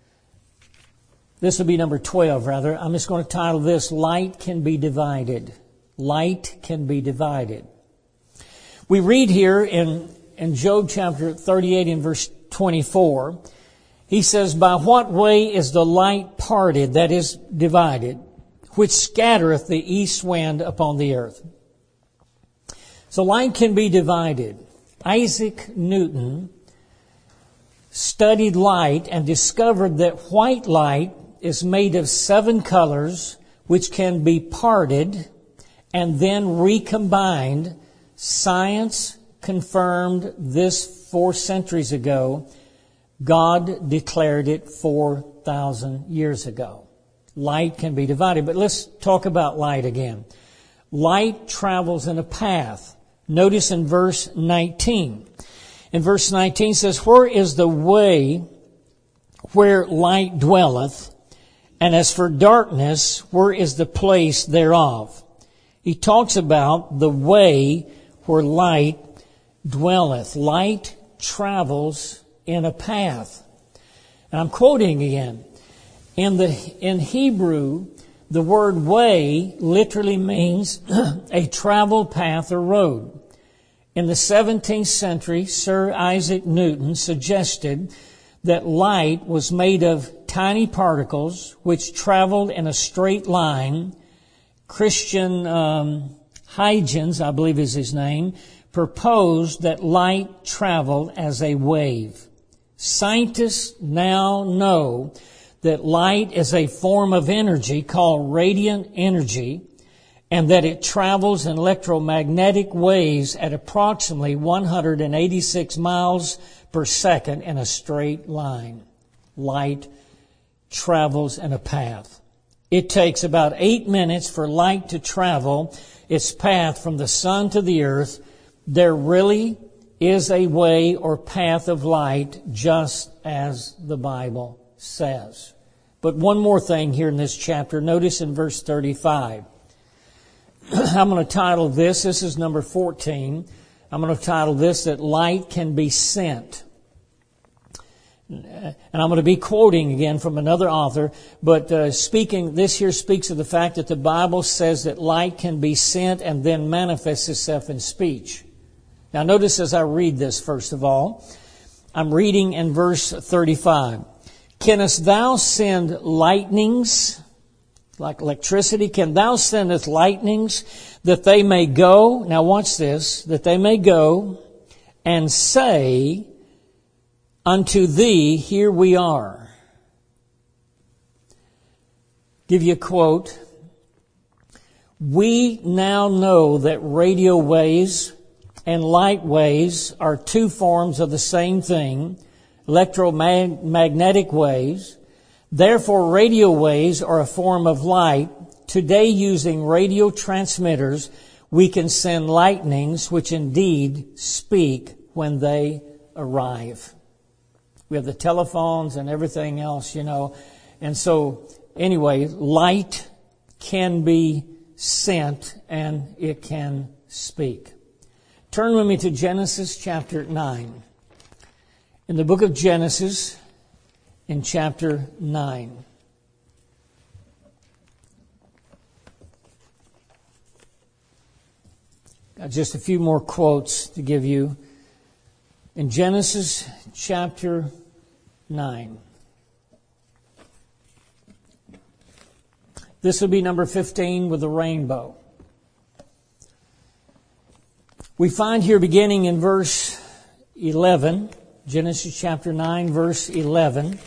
this will be number twelve rather. I'm just going to title this, Light Can Be Divided. Light can be divided. We read here in, in Job chapter thirty-eight in verse twenty-four, he says, by what way is the light parted, that is divided, which scattereth the east wind upon the earth? So light can be divided. Isaac Newton studied light and discovered that white light is made of seven colors which can be parted and then recombined. Science confirmed this four centuries ago. God declared it four thousand years ago. Light can be divided. But let's talk about light again. Light travels in a path. Notice in verse nineteen. In verse nineteen says, where is the way where light dwelleth? And as for darkness, where is the place thereof? He talks about the way where light dwelleth. Light travels in a path. And I'm quoting again. In the in Hebrew, the word way literally means a traveled path or road. In the seventeenth century, Sir Isaac Newton suggested that light was made of tiny particles which traveled in a straight line. Christian um, Huygens, I believe is his name, proposed that light traveled as a wave. Scientists now know that light is a form of energy called radiant energy, and that it travels in electromagnetic waves at approximately one hundred eighty-six miles per second in a straight line. Light travels in a path. It takes about eight minutes for light to travel its path from the sun to the earth. There really is a way or path of light, just as the Bible says. But one more thing here in this chapter. Notice in verse thirty-five. I'm going to title this, this is number fourteen. I'm going to title this, that light can be sent. And I'm going to be quoting again from another author, but uh, speaking, this here speaks of the fact that the Bible says that light can be sent and then manifests itself in speech. Now notice as I read this, first of all, I'm reading in verse thirty-five. Canst thou send lightnings, like electricity? Can thou sendeth lightnings that they may go, now watch this, that they may go and say unto thee, here we are. Give you a quote. We now know that radio waves and light waves are two forms of the same thing, electromagnetic waves. Therefore, radio waves are a form of light. Today, using radio transmitters, we can send lightnings which indeed speak when they arrive. We have the telephones and everything else, you know. And so, anyway, light can be sent and it can speak. Turn with me to Genesis chapter nine. In the book of Genesis, in chapter nine. Got just a few more quotes to give you. In Genesis chapter nine. This will be number fifteen with the rainbow. We find here beginning in verse eleven, Genesis chapter nine, verse eleven.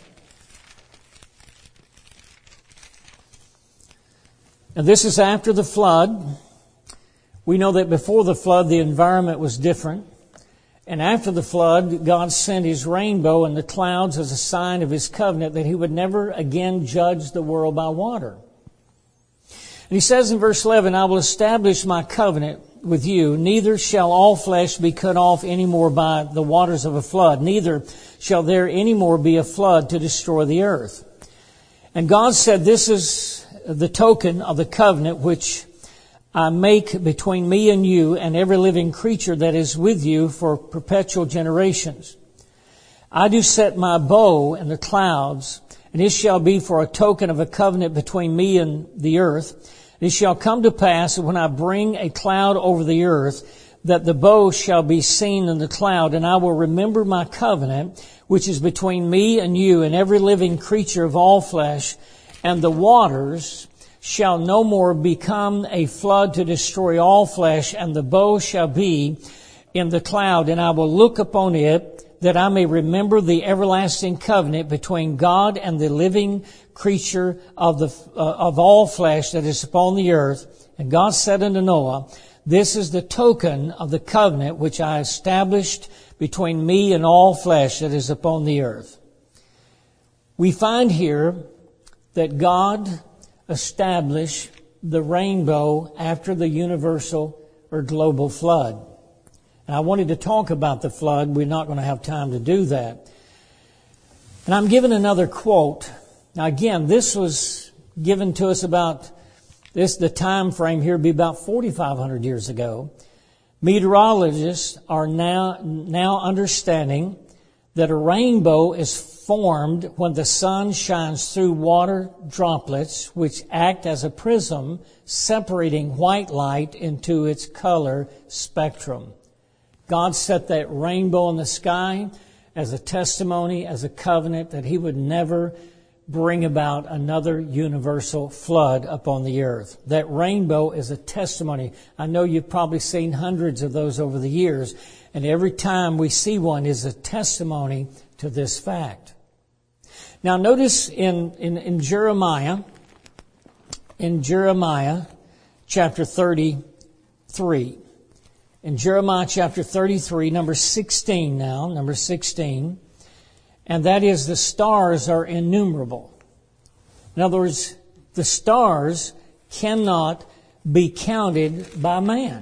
And this is after the flood. We know that before the flood, the environment was different. And after the flood, God sent His rainbow and the clouds as a sign of His covenant that He would never again judge the world by water. And He says in verse eleven, I will establish my covenant with you, neither shall all flesh be cut off any more by the waters of a flood, neither shall there any more be a flood to destroy the earth. And God said, this is the token of the covenant which I make between me and you and every living creature that is with you for perpetual generations. I do set my bow in the clouds, and it shall be for a token of a covenant between me and the earth. It shall come to pass that when I bring a cloud over the earth, that the bow shall be seen in the cloud, and I will remember my covenant, which is between me and you and every living creature of all flesh, and the waters shall no more become a flood to destroy all flesh, and the bow shall be in the cloud, and I will look upon it, that I may remember the everlasting covenant between God and the living creature of the uh, of all flesh that is upon the earth. And God said unto Noah, this is the token of the covenant which I established between me and all flesh that is upon the earth. We find here that God established the rainbow after the universal or global flood. And I wanted to talk about the flood. We're not going to have time to do that. And I'm given another quote. Now again, this was given to us about this, the time frame here would be about forty-five hundred years ago. Meteorologists are now, now understanding that a rainbow is formed when the sun shines through water droplets, which act as a prism, separating white light into its color spectrum. God set that rainbow in the sky as a testimony, as a covenant that He would never bring about another universal flood upon the earth. That rainbow is a testimony. I know you've probably seen hundreds of those over the years, and every time we see one is a testimony to this fact. Now notice in, in, in Jeremiah, in Jeremiah chapter thirty-three. In Jeremiah chapter thirty-three, number sixteen now, number sixteen, and that is the stars are innumerable. In other words, the stars cannot be counted by man.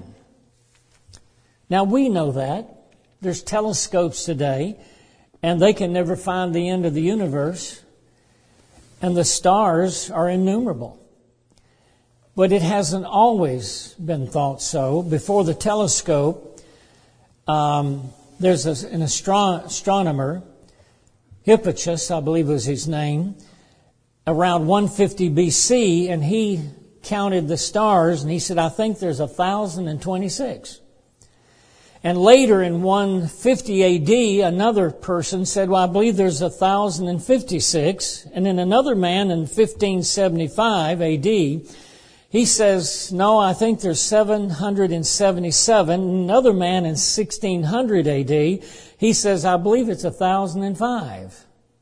Now we know that. There's telescopes today, and they can never find the end of the universe, and the stars are innumerable. But it hasn't always been thought so. Before the telescope, um, there's a, an astro- astronomer, Hipparchus, I believe was his name, around one fifty B C, and he counted the stars, and he said, I think there's one thousand twenty-six. And later in one fifty A D, another person said, well, I believe there's one thousand fifty-six. And then another man in fifteen seventy-five A D, he says, no, I think there's seven hundred seventy-seven. Another man in sixteen hundred A D, he says, I believe it's one thousand five.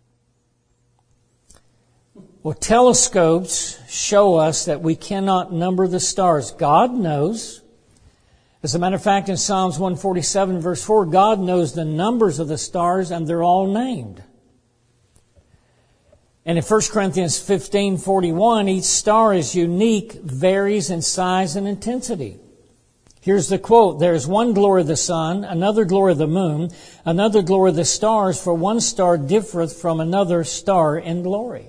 Well, telescopes show us that we cannot number the stars. God knows. As a matter of fact, in Psalms one forty-seven, verse four, God knows the numbers of the stars, and they're all named. And in First Corinthians fifteen forty-one, each star is unique, varies in size and intensity. Here's the quote, there's one glory of the sun, another glory of the moon, another glory of the stars, for one star differeth from another star in glory.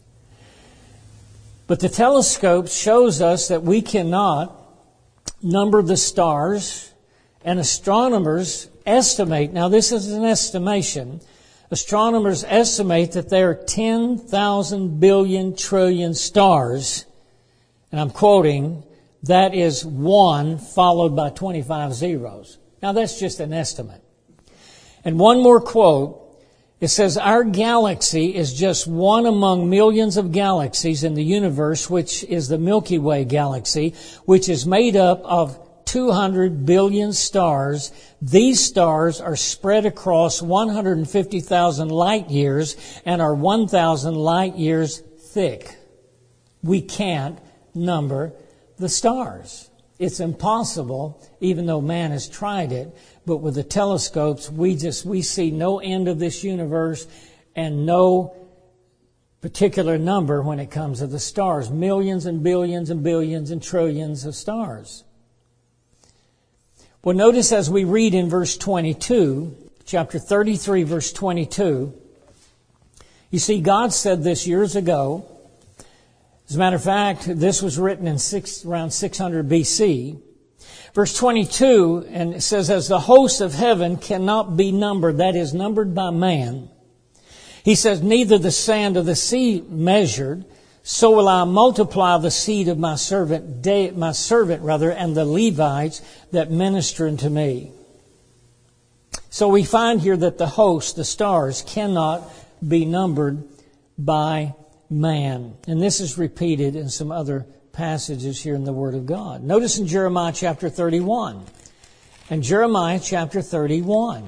But the telescope shows us that we cannot number the stars, and astronomers estimate, now this is an estimation, astronomers estimate that there are ten thousand billion trillion stars, and I'm quoting, that is one followed by twenty-five zeros. Now that's just an estimate. And one more quote, it says, our galaxy is just one among millions of galaxies in the universe, which is the Milky Way galaxy, which is made up of two hundred billion stars. These stars are spread across one hundred fifty thousand light years and are one thousand light years thick. We can't number the stars. It's impossible, even though man has tried it. But with the telescopes, we just, we see no end of this universe and no particular number when it comes to the stars. Millions and billions and billions and trillions of stars. Well, notice as we read in verse twenty-two, chapter thirty-three, verse twenty-two, you see, God said this years ago. As a matter of fact, this was written in six, around six hundred B C. Verse twenty-two, and it says, as the hosts of heaven cannot be numbered, that is, numbered by man. He says, neither the sand of the sea measured, so will I multiply the seed of my servant, my servant rather, and the Levites that minister unto me. So we find here that the hosts, the stars, cannot be numbered by man. And this is repeated in some other passages here in the Word of God. Notice in Jeremiah chapter thirty-one. In Jeremiah chapter thirty-one.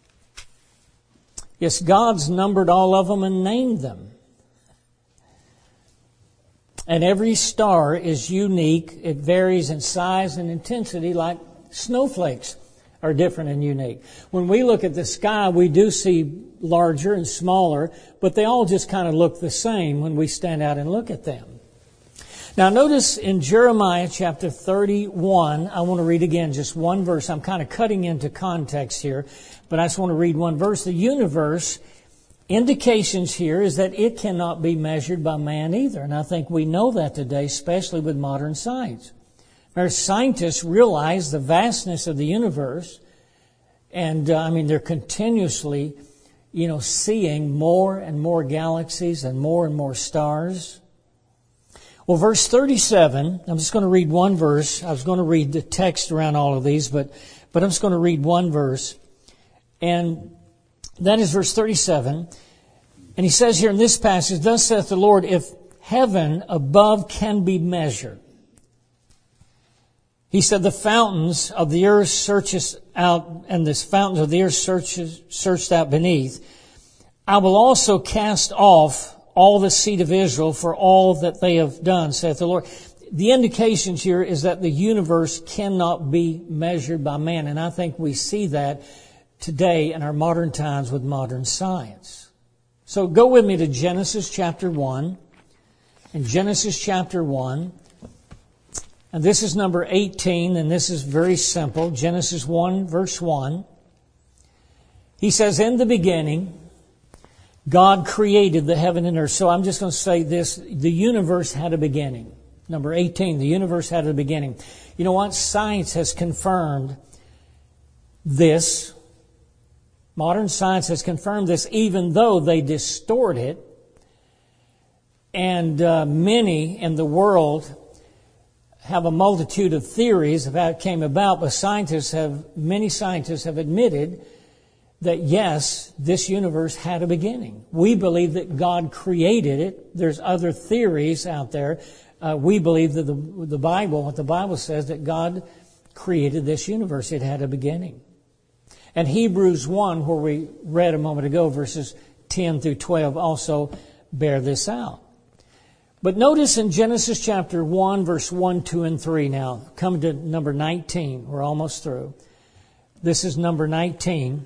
Yes, God's numbered all of them and named them. And every star is unique. It varies in size and intensity like snowflakes are different and unique. When we look at the sky, we do see larger and smaller, but they all just kind of look the same when we stand out and look at them. Now notice in Jeremiah chapter thirty-one, I want to read again just one verse. I'm kind of cutting into context here, but I just want to read one verse. The universe, indications here is that it cannot be measured by man either. And I think we know that today, especially with modern science. Our scientists realize the vastness of the universe, and uh, I mean they're continuously, you know, seeing more and more galaxies and more and more stars. Well, verse thirty-seven, I'm just going to read one verse. I was going to read the text around all of these, but but I'm just going to read one verse. And that is verse thirty-seven. And he says here in this passage, "Thus saith the Lord, if heaven above can be measured." He said, "The fountains of the earth searchest out, and the fountains of the earth searches, searched out beneath. I will also cast off all the seed of Israel for all that they have done, saith the Lord." The indications here is that the universe cannot be measured by man. And I think we see that today in our modern times with modern science. So go with me to Genesis chapter one. In Genesis chapter one, and this is number eighteen, and this is very simple. Genesis one, verse one. He says, "In the beginning, God created the heaven and earth." So I'm just going to say this. The universe had a beginning. Number eighteen, the universe had a beginning. You know what? Science has confirmed this. Modern science has confirmed this, even though they distort it. And uh, many in the world have a multitude of theories of how it came about, but scientists have, many scientists have admitted that yes, this universe had a beginning. We believe that God created it. There's other theories out there. Uh, we believe that the, the Bible, what the Bible says, that God created this universe. It had a beginning. And Hebrews one, where we read a moment ago, verses ten through twelve, also bear this out. But notice in Genesis chapter one, verse one, two, and three now. Come to number nineteen. We're almost through. This is number nineteen.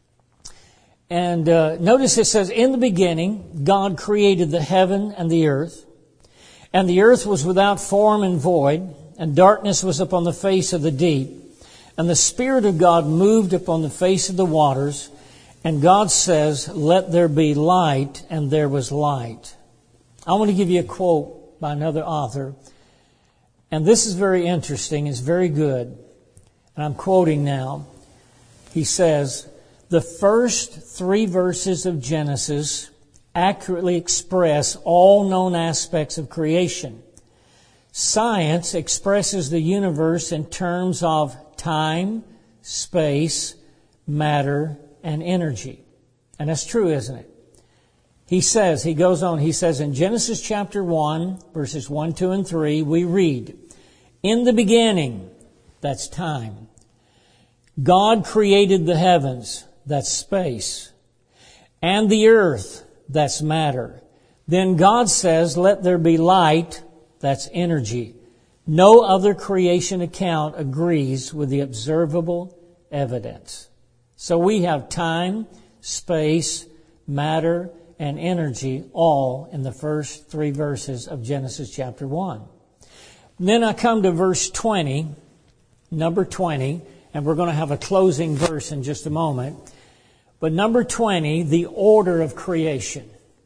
And uh, notice it says, "In the beginning, God created the heaven and the earth. And the earth was without form and void, and darkness was upon the face of the deep. And the Spirit of God moved upon the face of the waters. And God says, let there be light, and there was light." I want to give you a quote by another author. And this is very interesting. It's very good. And I'm quoting now. He says, "The first three verses of Genesis accurately express all known aspects of creation. Science expresses the universe in terms of time, space, matter, and energy." And that's true, isn't it? He says, he goes on, he says in Genesis chapter one, verses one, two, and three, we read, "In the beginning," that's time, "God created the heavens," that's space, "and the earth," that's matter. "Then God says, let there be light," that's energy. No other creation account agrees with the observable evidence. So we have time, space, matter, and energy all in the first three verses of Genesis chapter one. And then I come to verse twenty, number twenty, and we're going to have a closing verse in just a moment. But number twenty, the order of creation.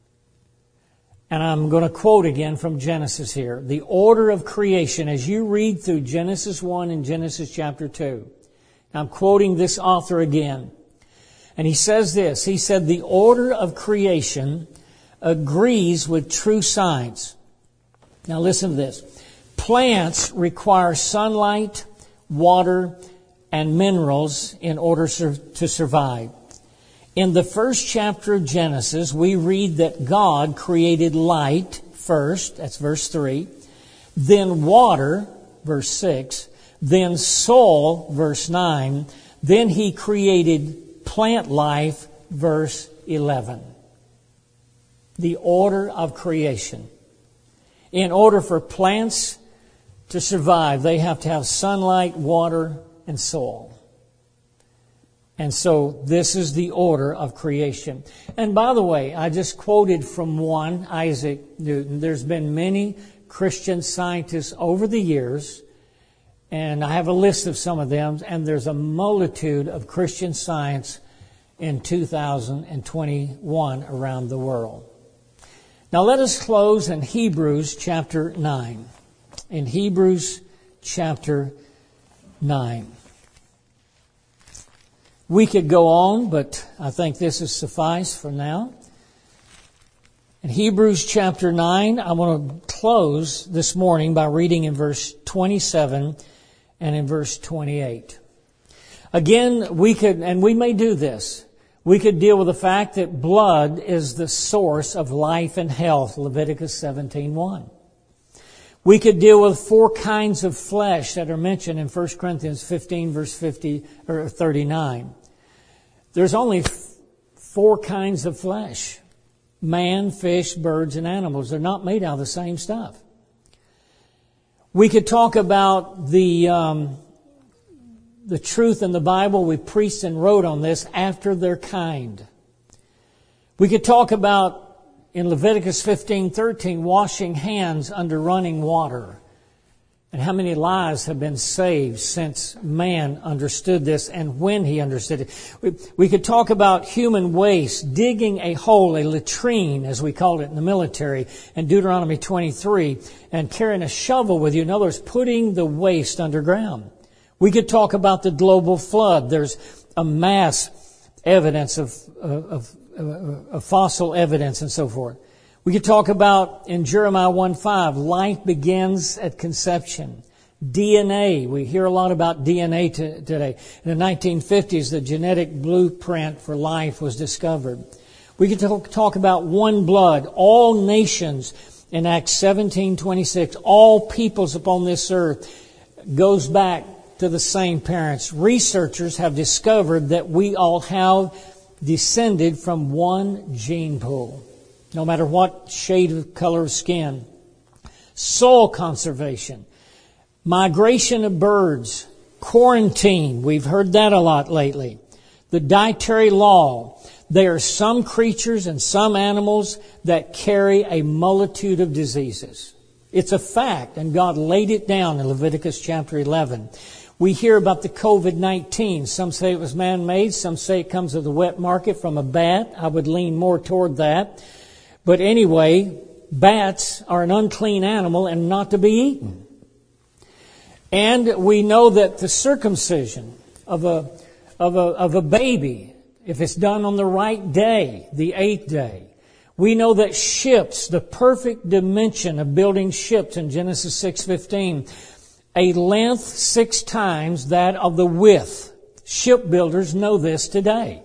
And I'm going to quote again from Genesis here. The order of creation, as you read through Genesis one and Genesis chapter two. I'm quoting this author again. And he says this, he said, "The order of creation agrees with true science." Now listen to this. "Plants require sunlight, water, and minerals in order to survive. In the first chapter of Genesis, we read that God created light first, that's verse three, then water, verse six, then soil, verse nine, then He created plant life, verse eleven. The order of creation. In order for plants to survive, they have to have sunlight, water, and soil. And so this is the order of creation. And by the way, I just quoted from one, Isaac Newton. There's been many Christian scientists over the years, and I have a list of some of them, and there's a multitude of Christian science in two thousand twenty-one around the world. Now let us close in Hebrews chapter nine. In Hebrews chapter nine. We could go on, but I think this is suffice for now. In Hebrews chapter nine, I want to close this morning by reading in verse twenty-seven and in verse twenty-eight. Again, we could, and we may do this, we could deal with the fact that blood is the source of life and health, Leviticus seventeen one. We could deal with four kinds of flesh that are mentioned in First Corinthians fifteen, verse fifty or thirty-nine. There's only f- four kinds of flesh: man, fish, birds, and animals. They're not made out of the same stuff. We could talk about the um, the truth in the Bible. We preached and wrote on this, after their kind. We could talk about, in Leviticus fifteen thirteen, washing hands under running water, and how many lives have been saved since man understood this and when he understood it. We, we could talk about human waste, digging a hole, a latrine, as we called it in the military, in Deuteronomy twenty-three, and carrying a shovel with you. In other words, putting the waste underground. We could talk about the global flood. There's a mass evidence of, of, of, of fossil evidence and so forth. We could talk about, in Jeremiah one five, life begins at conception. D N A. We hear a lot about D N A t- today. In the nineteen fifties, the genetic blueprint for life was discovered. We could talk, talk about one blood, all nations, in Acts seventeen twenty-six. All peoples upon this earth goes back to the same parents. Researchers have discovered that we all have descended from one gene pool, no matter what shade of color of skin. Soil conservation, migration of birds, quarantine, we've heard that a lot lately. The dietary law. There are some creatures and some animals that carry a multitude of diseases. It's a fact, and God laid it down in Leviticus chapter eleven. We hear about the covid nineteen. Some say it was man-made. Some say it comes of the wet market from a bat. I would lean more toward that. But anyway, bats are an unclean animal and not to be eaten. And we know that the circumcision of a, of a, of a baby, if it's done on the right day, the eighth day, we know that ships, the perfect dimension of building ships in Genesis six fifteen, a length six times that of the width. Shipbuilders know this today.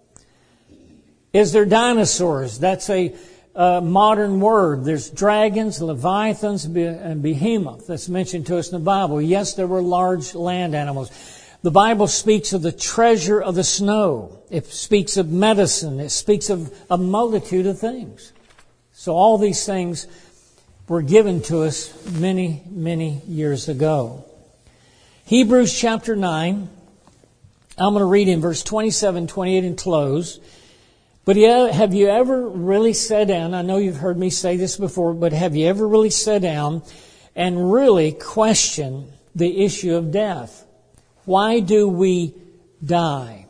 Is there dinosaurs? That's a uh, modern word. There's dragons, leviathans, and behemoth that's mentioned to us in the Bible. Yes, there were large land animals. The Bible speaks of the treasure of the snow. It speaks of medicine. It speaks of a multitude of things. So all these things were given to us many, many years ago. Hebrews chapter nine, I'm going to read in verse twenty-seven, twenty-eight and close. But have you ever really sat down, I know you've heard me say this before, but have you ever really sat down and really questioned the issue of death? Why do we die?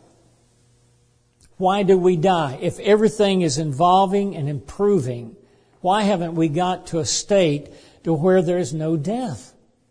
Why do we die? If everything is evolving and improving, why haven't we got to a state to where there is no death?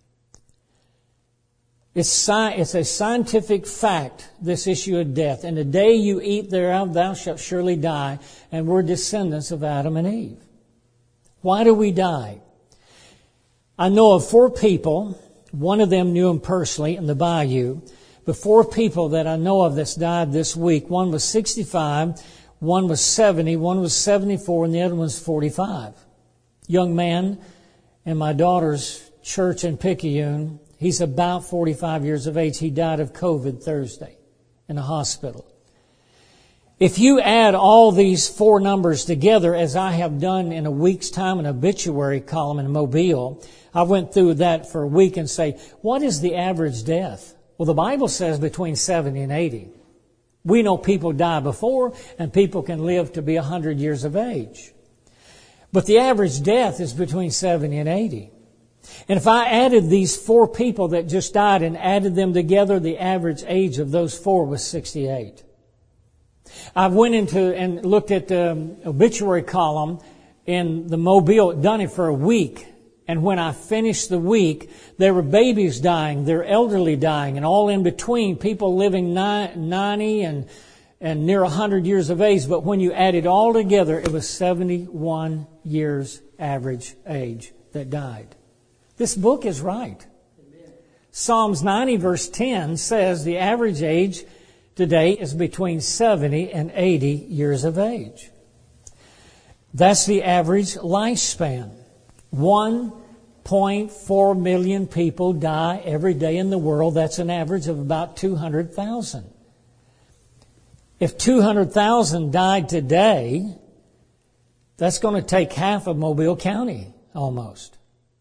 It's, sci- it's a scientific fact, this issue of death. And the day you eat thereof, thou shalt surely die. And we're descendants of Adam and Eve. Why do we die? I know of four people, one of them knew him personally in the bayou, but four people that I know of that's died this week. One was sixty-five, one was seventy, one was seventy-four, and the other one was forty-five. Young man in my daughter's church in Picayune. He's about forty-five years of age. He died of COVID Thursday in a hospital. If you add all these four numbers together, as I have done in a week's time, an obituary column in Mobile, I went through that for a week and say, what is the average death? Well, the Bible says between seventy and eighty. We know people die before, and people can live to be one hundred years of age. But the average death is between seventy and eighty. And if I added these four people that just died and added them together, the average age of those four was sixty-eight. I went into and looked at the obituary column in the Mobile, done it for a week. And when I finished the week, there were babies dying, there were elderly dying, and all in between, people living ninety and, and near one hundred years of age. But when you add it all together, it was seventy-one years average age that died. This book is right. Amen. Psalms ninety verse ten says the average age today is between seventy and eighty years of age. That's the average lifespan. one point four million people die every day in the world. That's an average of about two hundred thousand. If two hundred thousand died today, that's going to take half of Mobile County almost.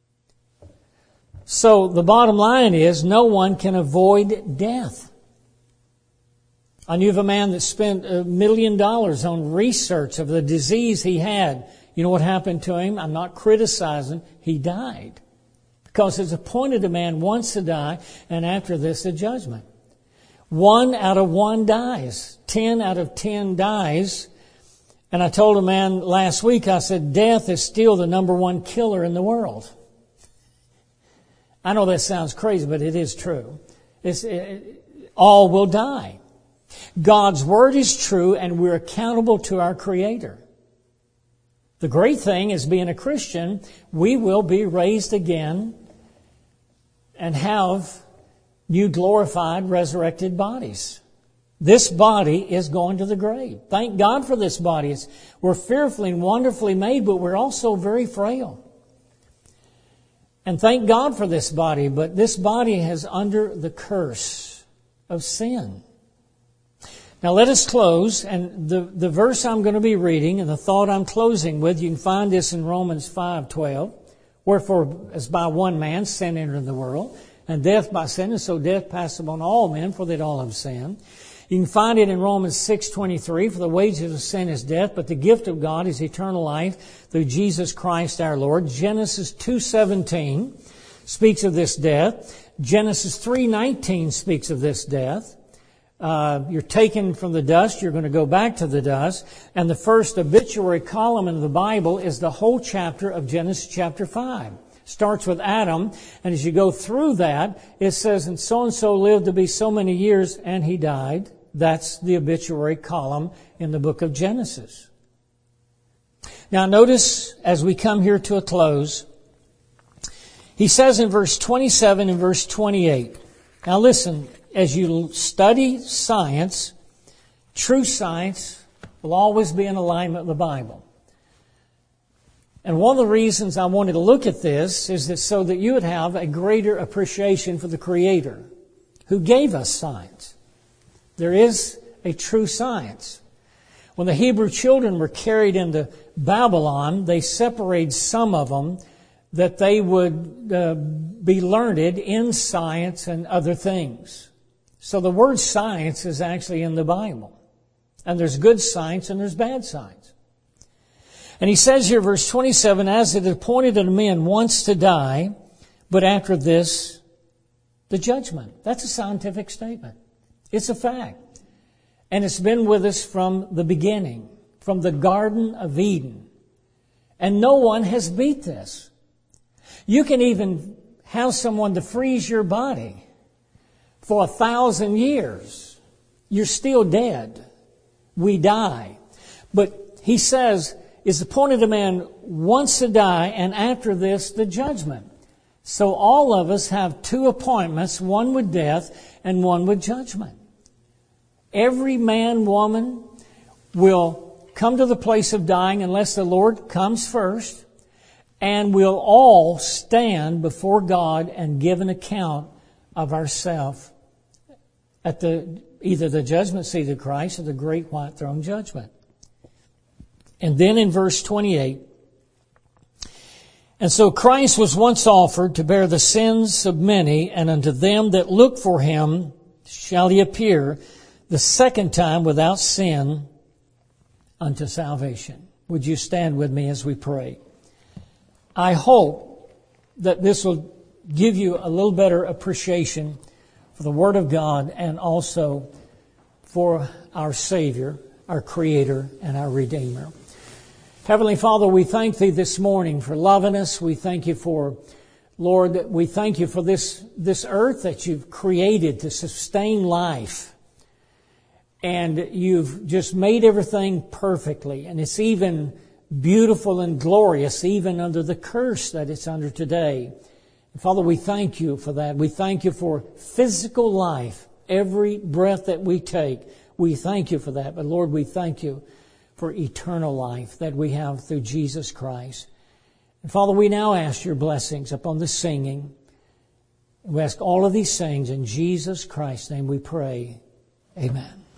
So the bottom line is no one can avoid death. I knew of a man that spent a million dollars on research of the disease he had. You know what happened to him? I'm not criticizing. He died. Because it's appointed a man once to die, and after this a judgment. One out of one dies. Ten out of ten dies. And I told a man last week, I said, death is still the number one killer in the world. I know that sounds crazy, but it is true. It's, it, all will die. God's Word is true, and we're accountable to our Creator. The great thing is, being a Christian, we will be raised again and have new glorified, resurrected bodies. This body is going to the grave. Thank God for this body. It's, we're fearfully and wonderfully made, but we're also very frail. And thank God for this body, but this body is under the curse of sin. Now let us close, and the, the verse I'm going to be reading and the thought I'm closing with, you can find this in Romans five twelve. Wherefore, as by one man sin entered the world, and death by sin, and so death passed upon all men, for that all have sinned. You can find it in Romans six twenty-three, for the wages of sin is death, but the gift of God is eternal life through Jesus Christ our Lord. Genesis two seventeen speaks of this death. Genesis three nineteen speaks of this death. Uh, you're taken from the dust, you're going to go back to the dust. And the first obituary column in the Bible is the whole chapter of Genesis chapter five. Starts with Adam, and as you go through that, it says, and so-and-so lived to be so many years, and he died. That's the obituary column in the book of Genesis. Now notice, as we come here to a close, he says in verse twenty-seven and verse twenty-eight. Now listen, as you study science, true science will always be in alignment with the Bible. And one of the reasons I wanted to look at this is that so that you would have a greater appreciation for the Creator who gave us science. There is a true science. When the Hebrew children were carried into Babylon, they separated some of them that they would uh, be learned in science and other things. So the word science is actually in the Bible. And there's good science and there's bad science. And he says here, verse twenty-seven, as it is appointed unto men once to die, but after this, the judgment. That's a scientific statement. It's a fact. And it's been with us from the beginning, from the Garden of Eden. And no one has beat this. You can even have someone to freeze your body for a thousand years. You're still dead. We die. But he says, it's appointed a man once to die, and after this, the judgment. So all of us have two appointments, one with death and one with judgment. Every man, woman will come to the place of dying unless the Lord comes first, and we'll all stand before God and give an account of ourselves at the either the judgment seat of Christ or the great white throne judgment. And then in verse twenty-eight, and so Christ was once offered to bear the sins of many, and unto them that look for him shall he appear the second time without sin unto salvation. Would you stand with me as we pray? I hope that this will give you a little better appreciation for the Word of God and also for our Savior, our Creator, and our Redeemer. Heavenly Father, we thank Thee this morning for loving us. We thank You for, Lord, we thank You for this, this earth that You've created to sustain life. And You've just made everything perfectly. And it's even beautiful and glorious, even under the curse that it's under today. And Father, we thank You for that. We thank You for physical life, every breath that we take. We thank You for that. But Lord, we thank You for eternal life that we have through Jesus Christ. And Father, we now ask Your blessings upon the singing. We ask all of these things in Jesus Christ's name we pray. Amen.